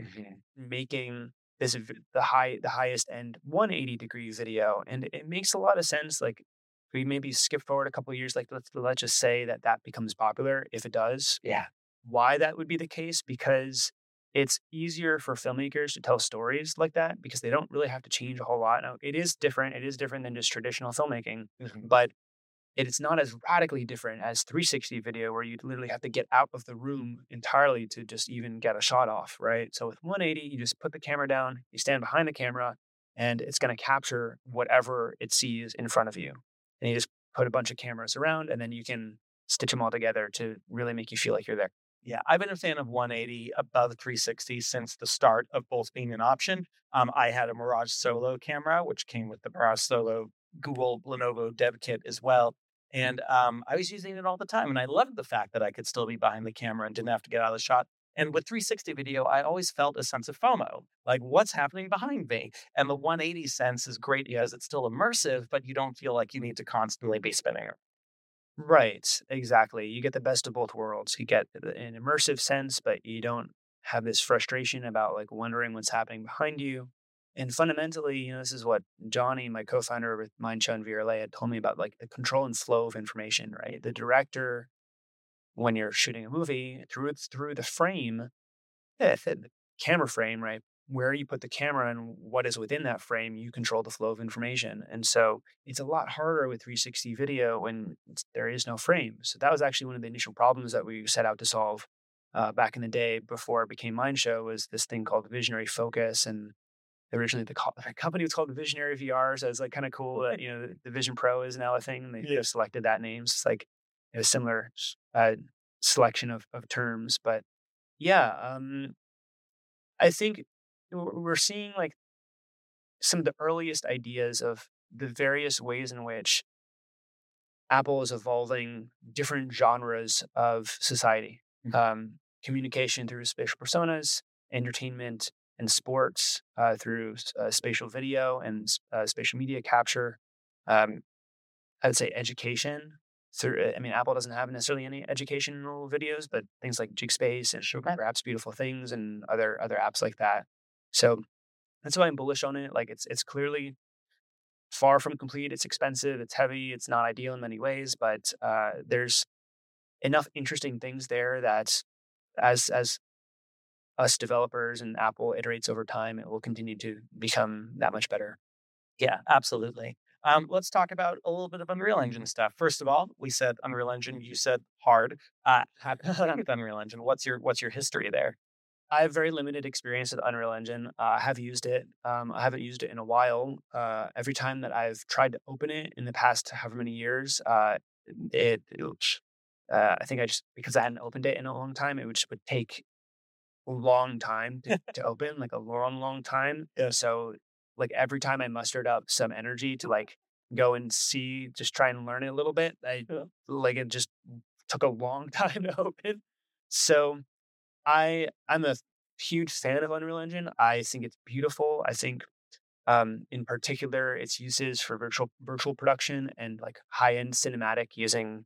making this the highest end 180-degree video, and it makes a lot of sense. Like we maybe skip forward a couple of years. Like let's just say that becomes popular. If it does, Yeah. Why that would be the case? Because it's easier for filmmakers to tell stories like that because they don't really have to change a whole lot. Now, it is different. It is different than just traditional filmmaking, but it's not as radically different as 360 video where you literally have to get out of the room entirely to just even get a shot off, right? So with 180, you just put the camera down, you stand behind the camera, and it's going to capture whatever it sees in front of you. And you just put a bunch of cameras around, and then you can stitch them all together to really make you feel like you're there. Yeah, I've been a fan of 180 above 360 since the start of both being an option. I had a Mirage Solo camera, which came with the Mirage Solo Google Lenovo dev kit as well. And I was using it all the time. And I loved the fact that I could still be behind the camera and didn't have to get out of the shot. And with 360 video, I always felt a sense of FOMO, like what's happening behind me? And the 180 sense is great because it's still immersive, but you don't feel like you need to constantly be spinning it. Right, exactly. You get the best of both worlds. You get an immersive sense, but you don't have this frustration about like wondering what's happening behind you. And fundamentally, this is what Johnny, my co-founder with Mindshell and VRLA, had told me about, like the control and flow of information, right? The director, when you're shooting a movie, through the frame, the camera frame, right? Where you put the camera and what is within that frame, you control the flow of information. And so it's a lot harder with 360 video when there is no frame. So that was actually one of the initial problems that we set out to solve back in the day before it became Mindshell, was this thing called visionary focus. And originally the company was called Visionary VR, so it's like kind of cool that the Vision Pro is now a thing, and they selected that name. So it's like a similar selection of terms, but yeah, I think we're seeing like some of the earliest ideas of the various ways in which Apple is evolving different genres of society. Communication through spatial personas, entertainment and sports through spatial video and spatial media capture. I would say education through. I mean, Apple doesn't have necessarily any educational videos, but things like Jigspace and perhaps Beautiful Things and other apps like that. So that's why I'm bullish on it. Like it's clearly far from complete. It's expensive. It's heavy. It's not ideal in many ways, but there's enough interesting things there that as us developers and Apple iterates over time, it will continue to become that much better. Yeah, absolutely. Let's talk about a little bit of Unreal Engine stuff. First of all, we said Unreal Engine. You said hard. Happy with Unreal Engine. What's your history there? I have very limited experience with Unreal Engine. I have used it. I haven't used it in a while. Every time that I've tried to open it in the past however many years, I think because I hadn't opened it in a long time, it would take a long time to open, like a long, long time. Yeah. So like every time I mustered up some energy to like go and just try and learn it a little bit, it just took a long time to open. So I'm a huge fan of Unreal Engine. I think it's beautiful. I think, in particular, its uses for virtual production and like high-end cinematic using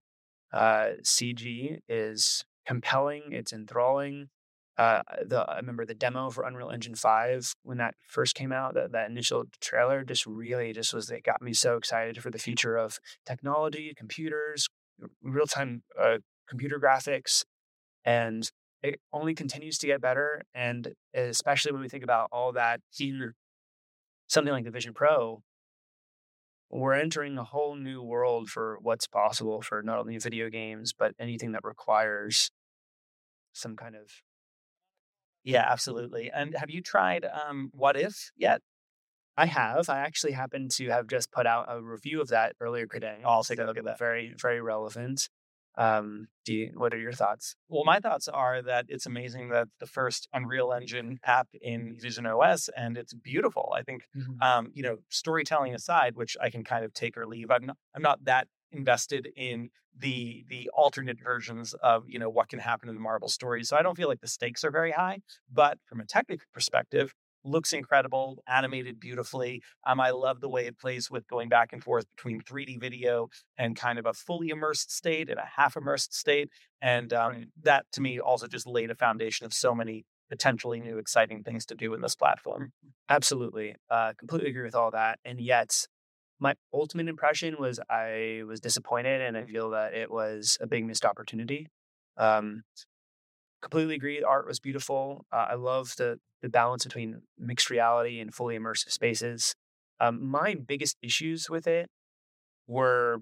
CG is compelling. It's enthralling. I remember the demo for Unreal Engine 5 when that first came out. That initial trailer just it got me so excited for the future of technology, computers, real-time computer graphics, and it only continues to get better. And especially when we think about all that in something like the Vision Pro, we're entering a whole new world for what's possible for not only video games, but anything that requires some kind of. Yeah, absolutely. And have you tried What If yet? I have. I actually happened to have just put out a review of that earlier today. I'll take a look at that. Very, very relevant. What are your thoughts? Well, my thoughts are that it's amazing that the first Unreal Engine app in Vision OS, and it's beautiful. I think, storytelling aside, which I can kind of take or leave. I'm not that invested in the alternate versions of what can happen in the Marvel story, so I don't feel like the stakes are very high. But from a technical perspective, looks incredible, animated beautifully. I love the way it plays with going back and forth between 3D video and kind of a fully immersed state and a half immersed state. And that to me also just laid a foundation of so many potentially new, exciting things to do in this platform. Absolutely. Completely agree with all that. And yet my ultimate impression was I was disappointed, and I feel that it was a big missed opportunity. Completely agree. The art was beautiful. I love the balance between mixed reality and fully immersive spaces. My biggest issues with it were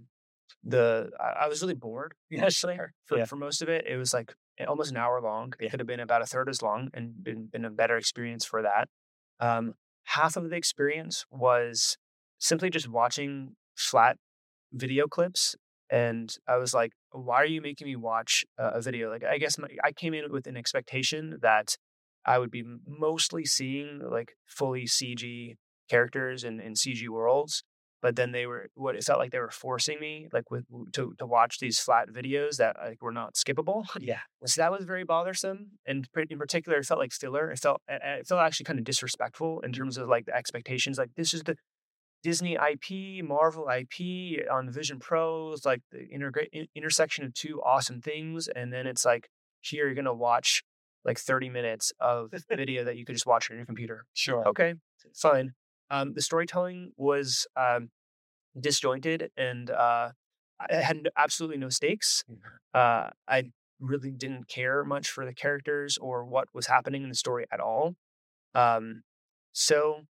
I was really bored. Actually, for most of it, it was like almost an hour long. It could have been about a third as long and been a better experience for that. Half of the experience was simply just watching flat video clips. And I was like, why are you making me watch a video? Like, I guess I came in with an expectation that I would be mostly seeing like fully CG characters and CG worlds. But then it felt like they were forcing me like to watch these flat videos that like were not skippable. Yeah. So that was very bothersome. And in particular, it felt like filler. It felt actually kind of disrespectful in terms of like the expectations. Like, this is the Disney IP, Marvel IP on the Vision Pro. It's like the intersection of two awesome things. And then it's like, here you're going to watch like 30 minutes of video that you could just watch on your computer. Sure. Okay, fine. The storytelling was disjointed, and I had absolutely no stakes. I really didn't care much for the characters or what was happening in the story at all. So,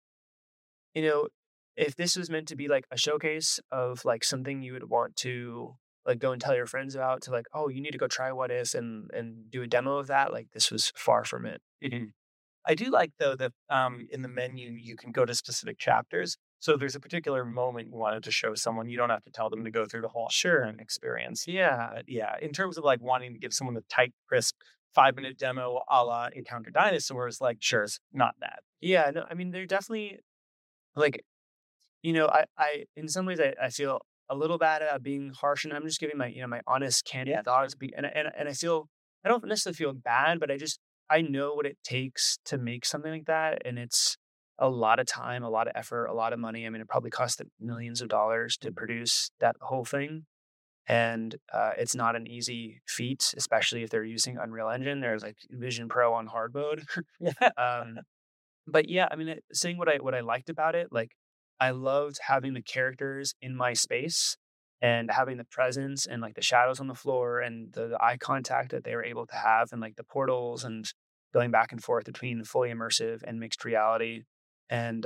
if this was meant to be like a showcase of like something you would want to like go and tell your friends about, to like, oh, you need to go try What If and do a demo of that, like this was far from it. Mm-hmm. I do like though that in the menu you can go to specific chapters. So if there's a particular moment you wanted to show someone, you don't have to tell them to go through the whole Sure. experience. Yeah. But yeah, in terms of like wanting to give someone a tight, crisp 5 minute demo a la Encounter Dinosaurs, like sure, it's not that. Yeah. No, I mean, they're definitely like, I in some ways I feel a little bad about being harsh, and I'm just giving my, my honest, candid Yeah. thoughts. And I feel, I don't necessarily feel bad, but I know what it takes to make something like that. And it's a lot of time, a lot of effort, a lot of money. I mean, it probably cost them millions of dollars to produce that whole thing. And it's not an easy feat, especially if they're using Unreal Engine. There's like Vision Pro on hard mode. Yeah. um, but yeah, I mean, saying what I liked about it, like I loved having the characters in my space and having the presence and like the shadows on the floor and the eye contact that they were able to have and like the portals and going back and forth between fully immersive and mixed reality. And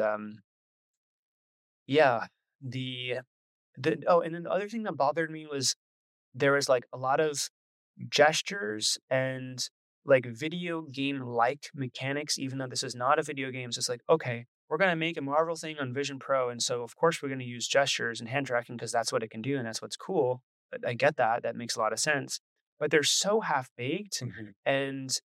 yeah, and then the other thing that bothered me was there was like a lot of gestures and like video game like mechanics, even though this is not a video game. It's just like, okay, we're going to make a Marvel thing on Vision Pro. And so, of course, we're going to use gestures and hand tracking because that's what it can do. And that's what's cool. But I get that. That makes a lot of sense. But they're so half baked. Mhm. And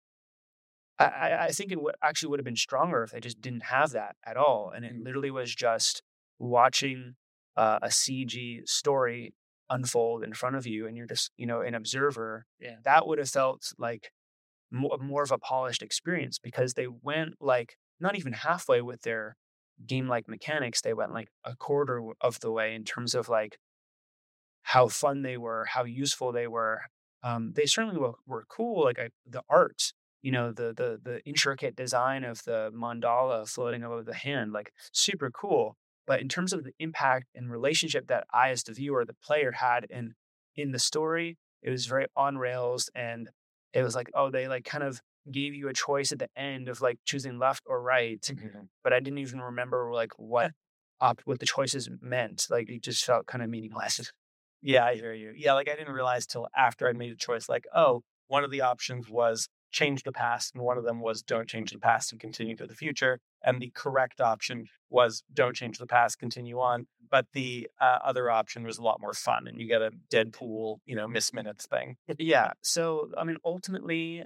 I think it actually would have been stronger if they just didn't have that at all. And it literally was just watching a CG story unfold in front of you, and you're just, an observer. Yeah. That would have felt like more of a polished experience because they went like not even halfway with their game like mechanics. They went like a quarter of the way in terms of like how fun they were, how useful they were. They certainly were cool. Like the art, the intricate design of the mandala floating above the hand, like super cool. But in terms of the impact and relationship that I, as the viewer, the player had in the story, it was very on rails, and it was like, oh, they like kind of gave you a choice at the end of like choosing left or right, Mhm. but I didn't even remember like what the choices meant. Like it just felt kind of meaningless. Yeah, I hear you. Yeah, like I didn't realize till after I made a choice, like, oh, one of the options was change the past, and one of them was don't change the past and continue to the future. And the correct option was don't change the past, continue on. But the other option was a lot more fun, and you get a Deadpool, miss minutes thing. Yeah. So I mean, ultimately,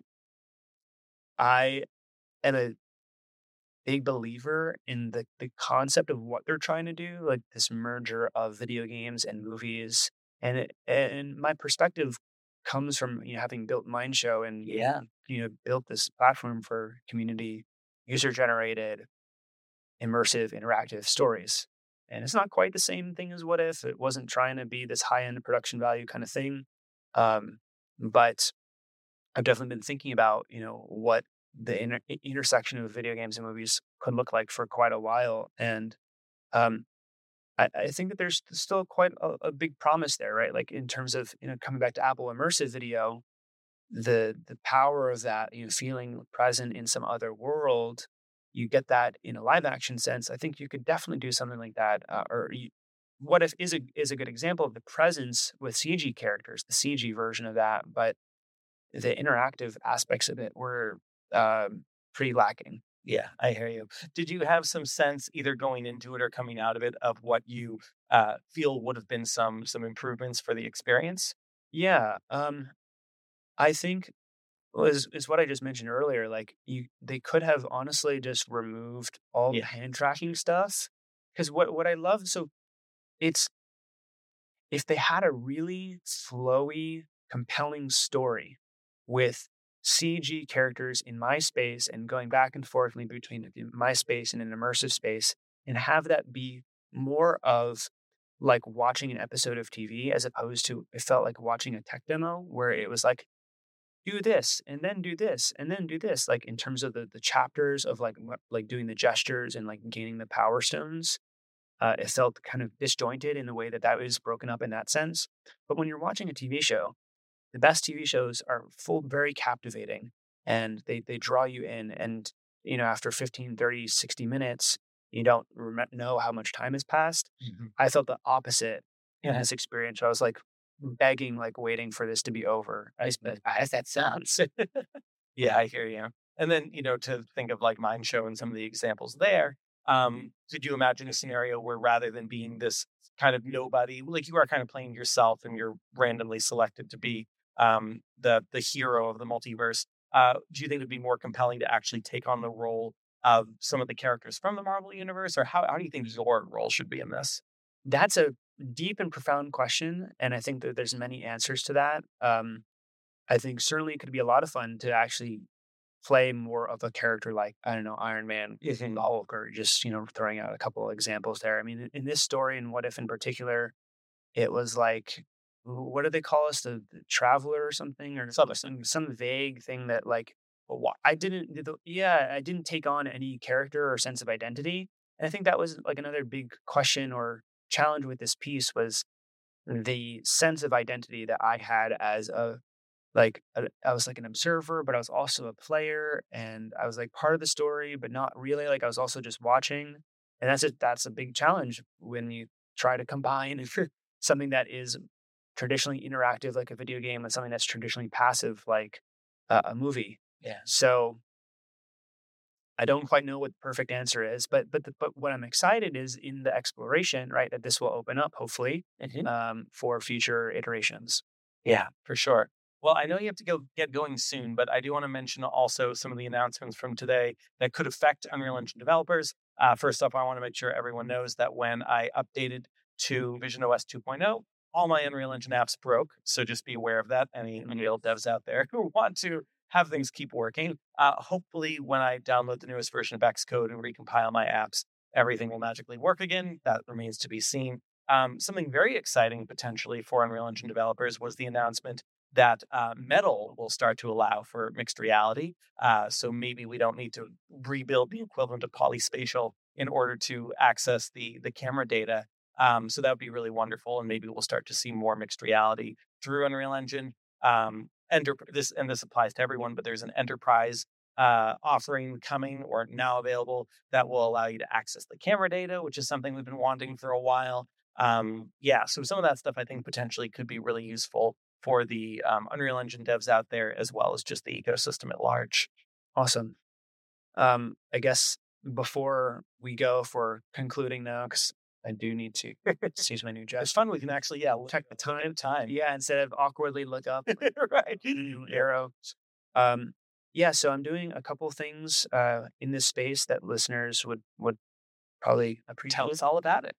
I am a big believer in the concept of what they're trying to do, like this merger of video games and movies. And my perspective comes from having built Mindshow and Yeah. built this platform for community user generated immersive interactive stories. And it's not quite the same thing as What If. It wasn't trying to be this high end production value kind of thing. Um, but I've definitely been thinking about, what the intersection of video games and movies could look like for quite a while. And um, I think that there's still quite a big promise there, right? Like in terms of, coming back to Apple immersive video, the power of that, feeling present in some other world, you get that in a live action sense. I think you could definitely do something like that. What If is a good example of the presence with CG characters, the CG version of that, but the interactive aspects of it were pretty lacking. Yeah, I hear you. Did you have some sense, either going into it or coming out of it, of what you feel would have been some improvements for the experience? Yeah, I think was is what I just mentioned earlier. Like they could have honestly just removed all the Yeah. hand tracking stuff because what I love it's if they had a really flowy, compelling story with CG characters in my space and going back and forth between my space and an immersive space, and have that be more of like watching an episode of TV as opposed to it felt like watching a tech demo where it was like, do this and then do this and then do this. Like in terms of the chapters of like like doing the gestures and like gaining the power stones, it felt kind of disjointed in the way that that was broken up in that sense. But when you're watching a TV show, the best TV shows are very captivating, and they draw you in. And, after 15, 30, 60 minutes, you don't know how much time has passed. Mhm. I felt the opposite in Yeah. this experience. I was like begging, like waiting for this to be over. As that sounds. Yeah, I hear you. And then, to think of like Mind Show and some of the examples there, could you imagine a scenario where rather than being this kind of nobody, like you are kind of playing yourself and you're randomly selected to be the hero of the multiverse? Do you think it would be more compelling to actually take on the role of some of the characters from the Marvel universe, or how do you think your role should be in this? That's a deep and profound question, and I think that there's many answers to that. I think certainly it could be a lot of fun to actually play more of a character like, I don't know, Iron Man, Mhm. the Hulk, or just, throwing out a couple of examples there. I mean, in this story and What If in particular, it was like, what do they call us? The traveler or something, or Something. some vague thing that like, I didn't, yeah, I didn't take on any character or sense of identity. And I think that was like another big question or challenge with this piece was the sense of identity that I had as I was like an observer, but I was also a player, and I was like part of the story, but not really. Like I was also just watching, and that's a big challenge when you try to combine something that is traditionally interactive, like a video game, and something that's traditionally passive, like a movie. Yeah. So I don't quite know what the perfect answer is, but what I'm excited is in the exploration, right? That this will open up, hopefully, for future iterations. Yeah, for sure. Well, I know you have to get going soon, but I do want to mention also some of the announcements from today that could affect Unreal Engine developers. First up, I want to make sure everyone knows that when I updated to Vision OS 2.0, all my Unreal Engine apps broke. So just be aware of that. Any Unreal devs out there who want to have things keep working. Hopefully, when I download the newest version of Xcode and recompile my apps, everything will magically work again. That remains to be seen. Something very exciting potentially for Unreal Engine developers was the announcement that Metal will start to allow for mixed reality. So maybe we don't need to rebuild the equivalent of Polyspatial in order to access the camera data. So that would be really wonderful, and maybe we'll start to see more mixed reality through Unreal Engine. This applies to everyone, but there's an enterprise offering coming or now available that will allow you to access the camera data, which is something we've been wanting for a while. So some of that stuff I think potentially could be really useful for the Unreal Engine devs out there, as well as just the ecosystem at large. Awesome. I guess before we go for concluding now, because I do need to use my new It's gesture. fun. We can actually, Check the time. Yeah, instead of awkwardly look up like, Right. arrow. So I'm doing a couple things in this space that listeners would probably appreciate. Tell us all about it.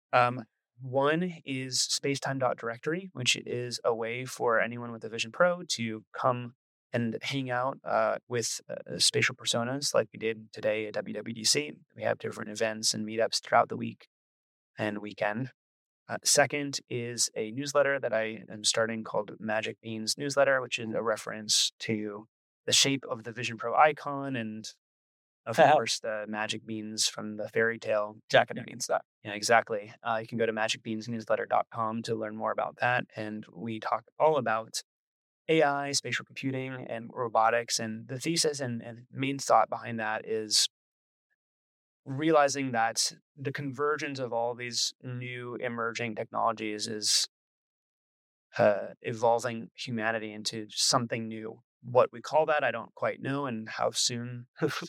One is spacetime.directory, which is a way for anyone with a Vision Pro to come and hang out with spatial personas like we did today at WWDC. We have different events and meetups throughout the week and weekend. Second is a newsletter that I am starting called Magic Beans Newsletter, which is a reference to the shape of the Vision Pro icon and, of course, the magic beans from the fairy tale. Jack and Bean stuff. Yeah, exactly. You can go to magicbeansnewsletter.com to learn more about that. And we talk all about AI, spatial computing, and robotics. And the thesis and main thought behind that is realizing that the convergence of all these new emerging technologies is evolving humanity into something new. What we call that, I don't quite know, and how soon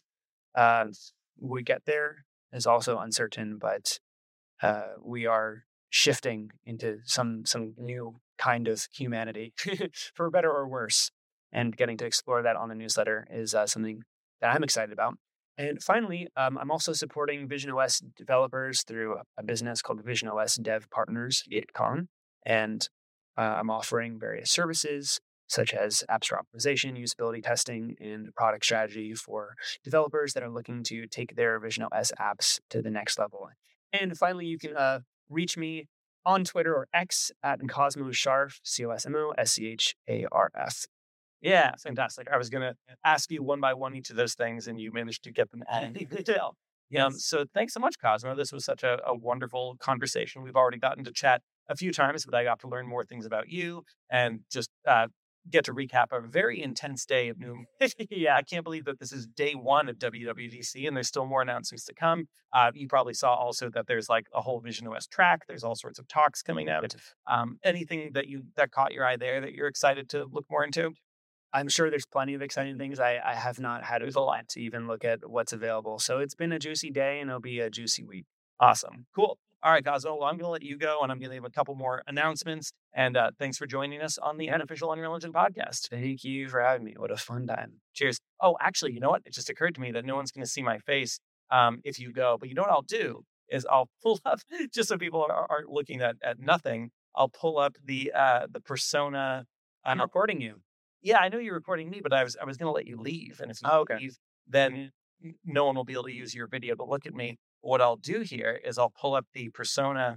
we get there is also uncertain. But we are shifting into some new kind of humanity, for better or worse. And getting to explore that on the newsletter is something that I'm excited about. And finally, I'm also supporting Vision OS developers through a business called Vision OS Dev Partners.com. And I'm offering various services such as App Store optimization, usability testing, and product strategy for developers that are looking to take their Vision OS apps to the next level. And finally, you can reach me on Twitter or X at CosmoScharf, CosmoScharf. Yeah, fantastic. I was going to ask you one by one each of those things, and you managed to get them in detail. So thanks so much, Cosmo. This was such a wonderful conversation. We've already gotten to chat a few times, but I got to learn more things about you and just get to recap a very intense day of new. Yeah, I can't believe that this is day one of WWDC and there's still more announcements to come. You probably saw also that there's like a whole Vision OS track. There's all sorts of talks coming out. Anything that caught your eye there that you're excited to look more into? I'm sure there's plenty of exciting things. I have not had a There's a lot. time to even look at what's available. So it's been a juicy day and it'll be a juicy week. Awesome. Cool. All right, guys. Well, I'm going to let you go and I'm going to have a couple more announcements. And thanks for joining us on the Unofficial Unreal Engine podcast. Thank you for having me. What a fun time. Cheers. Oh, actually, you know what? It just occurred to me that no one's going to see my face if you go. But you know what I'll do is I'll pull up, just so people aren't looking at nothing, I'll pull up the persona. I'm recording you. Yeah, I know you're recording me, but I was going to let you leave. And if you Okay. leave, then no one will be able to use your video to look at me. What I'll do here is I'll pull up the persona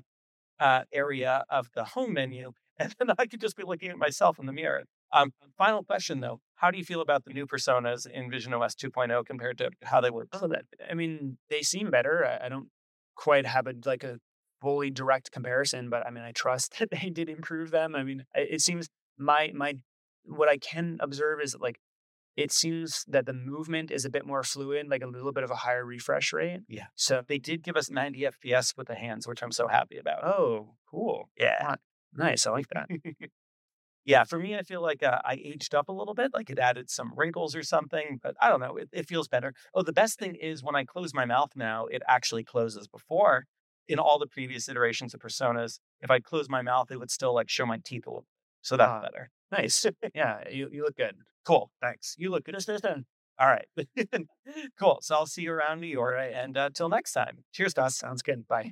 area of the home menu, and then I could just be looking at myself in the mirror. Final question though: how do you feel about the new personas in visionOS 2.0 compared to how they were? Oh, I mean, they seem better. I don't quite have a fully direct comparison, but I mean, I trust that they did improve them. I mean, it seems my what I can observe is like it seems that the movement is a bit more fluid, like a little bit of a higher refresh rate. Yeah. So They did give us 90 FPS with the hands, which I'm so happy about. oh, cool. Yeah. Nice. I like that. Yeah, for me, I feel like I aged up a little bit, like it added some wrinkles or something, but I don't know. It feels better. Oh, the best thing is when I close my mouth now, it actually closes. Before, in all the previous iterations of personas, if I close my mouth, it would still like show my teeth a little. So that's Ah, better. nice. Yeah, you look good. Cool. Thanks. You look good. All right. Cool. So I'll see you around New York. right. And till next time. Cheers, Gus. Sounds good. Bye.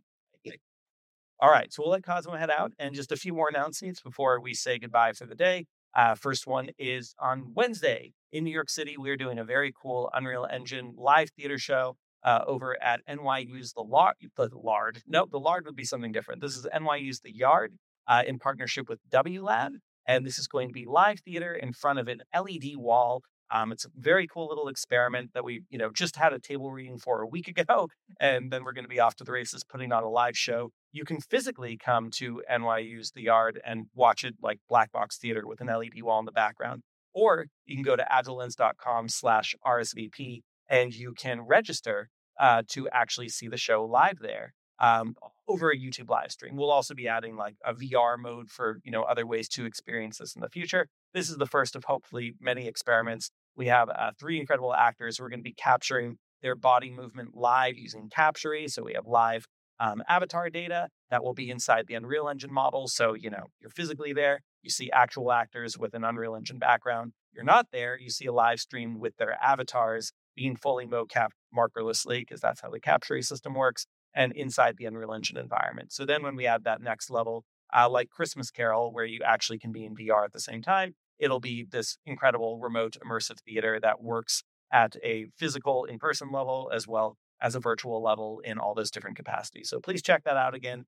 All right, so we'll let Cosmo head out, and just a few more announcements before we say goodbye for the day. First one is on Wednesday in New York City. We're doing a very cool Unreal Engine live theater show over at NYU's The Lard. No, The Lard would be something different. This is NYU's The Yard in partnership with WLab, and this is going to be live theater in front of an LED wall. It's a very cool little experiment that we, just had a table reading for a week ago, and then we're going to be off to the races putting on a live show. You can physically come to NYU's The Yard and watch it like black box theater with an LED wall in the background, or you can go to agilens.com/RSVP and you can register to actually see the show live there over a YouTube live stream. We'll also be adding like a VR mode for, other ways to experience this in the future. This is the first of hopefully many experiments. We have 3 incredible actors who are going to be capturing their body movement live using Captury. So we have live avatar data that will be inside the Unreal Engine model. So, you're physically there. You see actual actors with an Unreal Engine background. You're not there. You see a live stream with their avatars being fully mocap markerlessly, because that's how the Captury system works, and inside the Unreal Engine environment. So then when we add that next level, like Christmas Carol, where you actually can be in VR at the same time, it'll be this incredible remote immersive theater that works at a physical in-person level as well as a virtual level in all those different capacities. So please check that out again,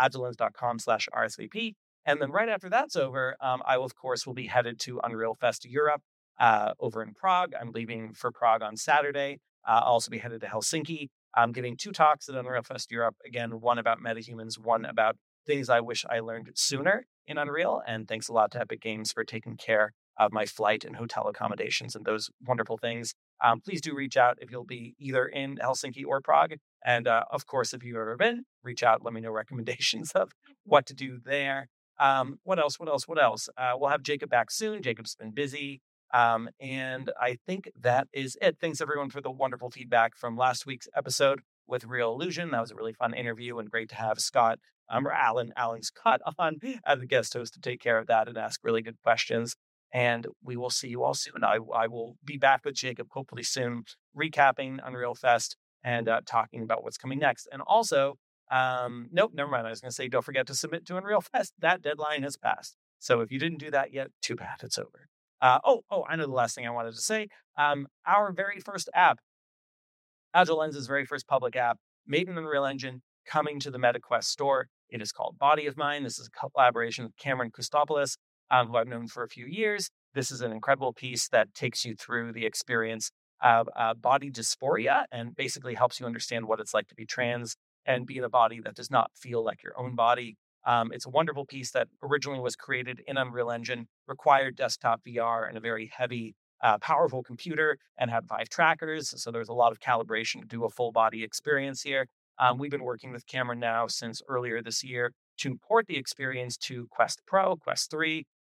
agilens.com/RSVP. And then right after that's over, I will, of course, will be headed to Unreal Fest Europe over in Prague. I'm leaving for Prague on Saturday. I'll also be headed to Helsinki. I'm giving 2 talks at Unreal Fest Europe. Again, one about metahumans, one about things I wish I learned sooner in Unreal. And thanks a lot to Epic Games for taking care of my flight and hotel accommodations and those wonderful things. Please do reach out if you'll be either in Helsinki or Prague. And of course, if you've ever been, reach out. Let me know recommendations of what to do there. What else? We'll have Jacob back soon. Jacob's been busy. And I think that is it. Thanks everyone for the wonderful feedback from last week's episode with Real Illusion. That was a really fun interview and great to have Scott or Alan Scott on as a guest host to take care of that and ask really good questions. And we will see you all soon. I will be back with Jacob hopefully soon, recapping Unreal Fest and talking about what's coming next. And also, nope, never mind. I was going to say, don't forget to submit to Unreal Fest. That deadline has passed. So if you didn't do that yet, too bad, it's over. I know the last thing I wanted to say. Our very first app, AgileLens's very first public app, made in Unreal Engine, coming to the MetaQuest store. It is called Body of Mine. This is a collaboration with Cameron Christopoulos, who I've known for a few years. This is an incredible piece that takes you through the experience of body dysphoria and basically helps you understand what it's like to be trans and be in a body that does not feel like your own body. It's a wonderful piece that originally was created in Unreal Engine, required desktop VR and a very heavy, powerful computer, and had 5 trackers. So there's a lot of calibration to do a full body experience here. We've been working with Cameron now since earlier this year to port the experience to Quest Pro, Quest 3,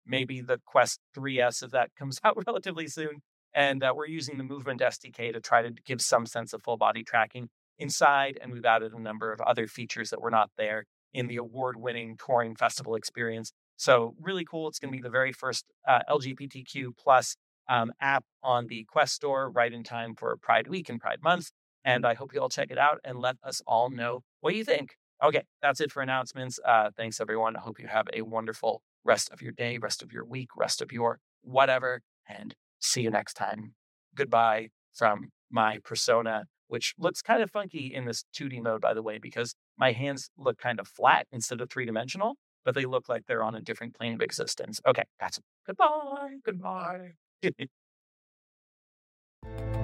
maybe the Quest 3S if that comes out relatively soon. And we're using the Movement SDK to try to give some sense of full body tracking inside. And we've added a number of other features that were not there in the award-winning touring festival experience. So really cool. It's going to be the very first LGBTQ plus app on the Quest store right in time for Pride Week and Pride Month. And I hope you all check it out and let us all know what you think. Okay, that's it for announcements. Thanks, everyone. I hope you have a wonderful rest of your day, rest of your week, rest of your whatever, and see you next time. Goodbye from my persona, which looks kind of funky in this 2D mode, by the way, because my hands look kind of flat instead of three-dimensional, but they look like they're on a different plane of existence. Okay, that's it. Goodbye. Goodbye.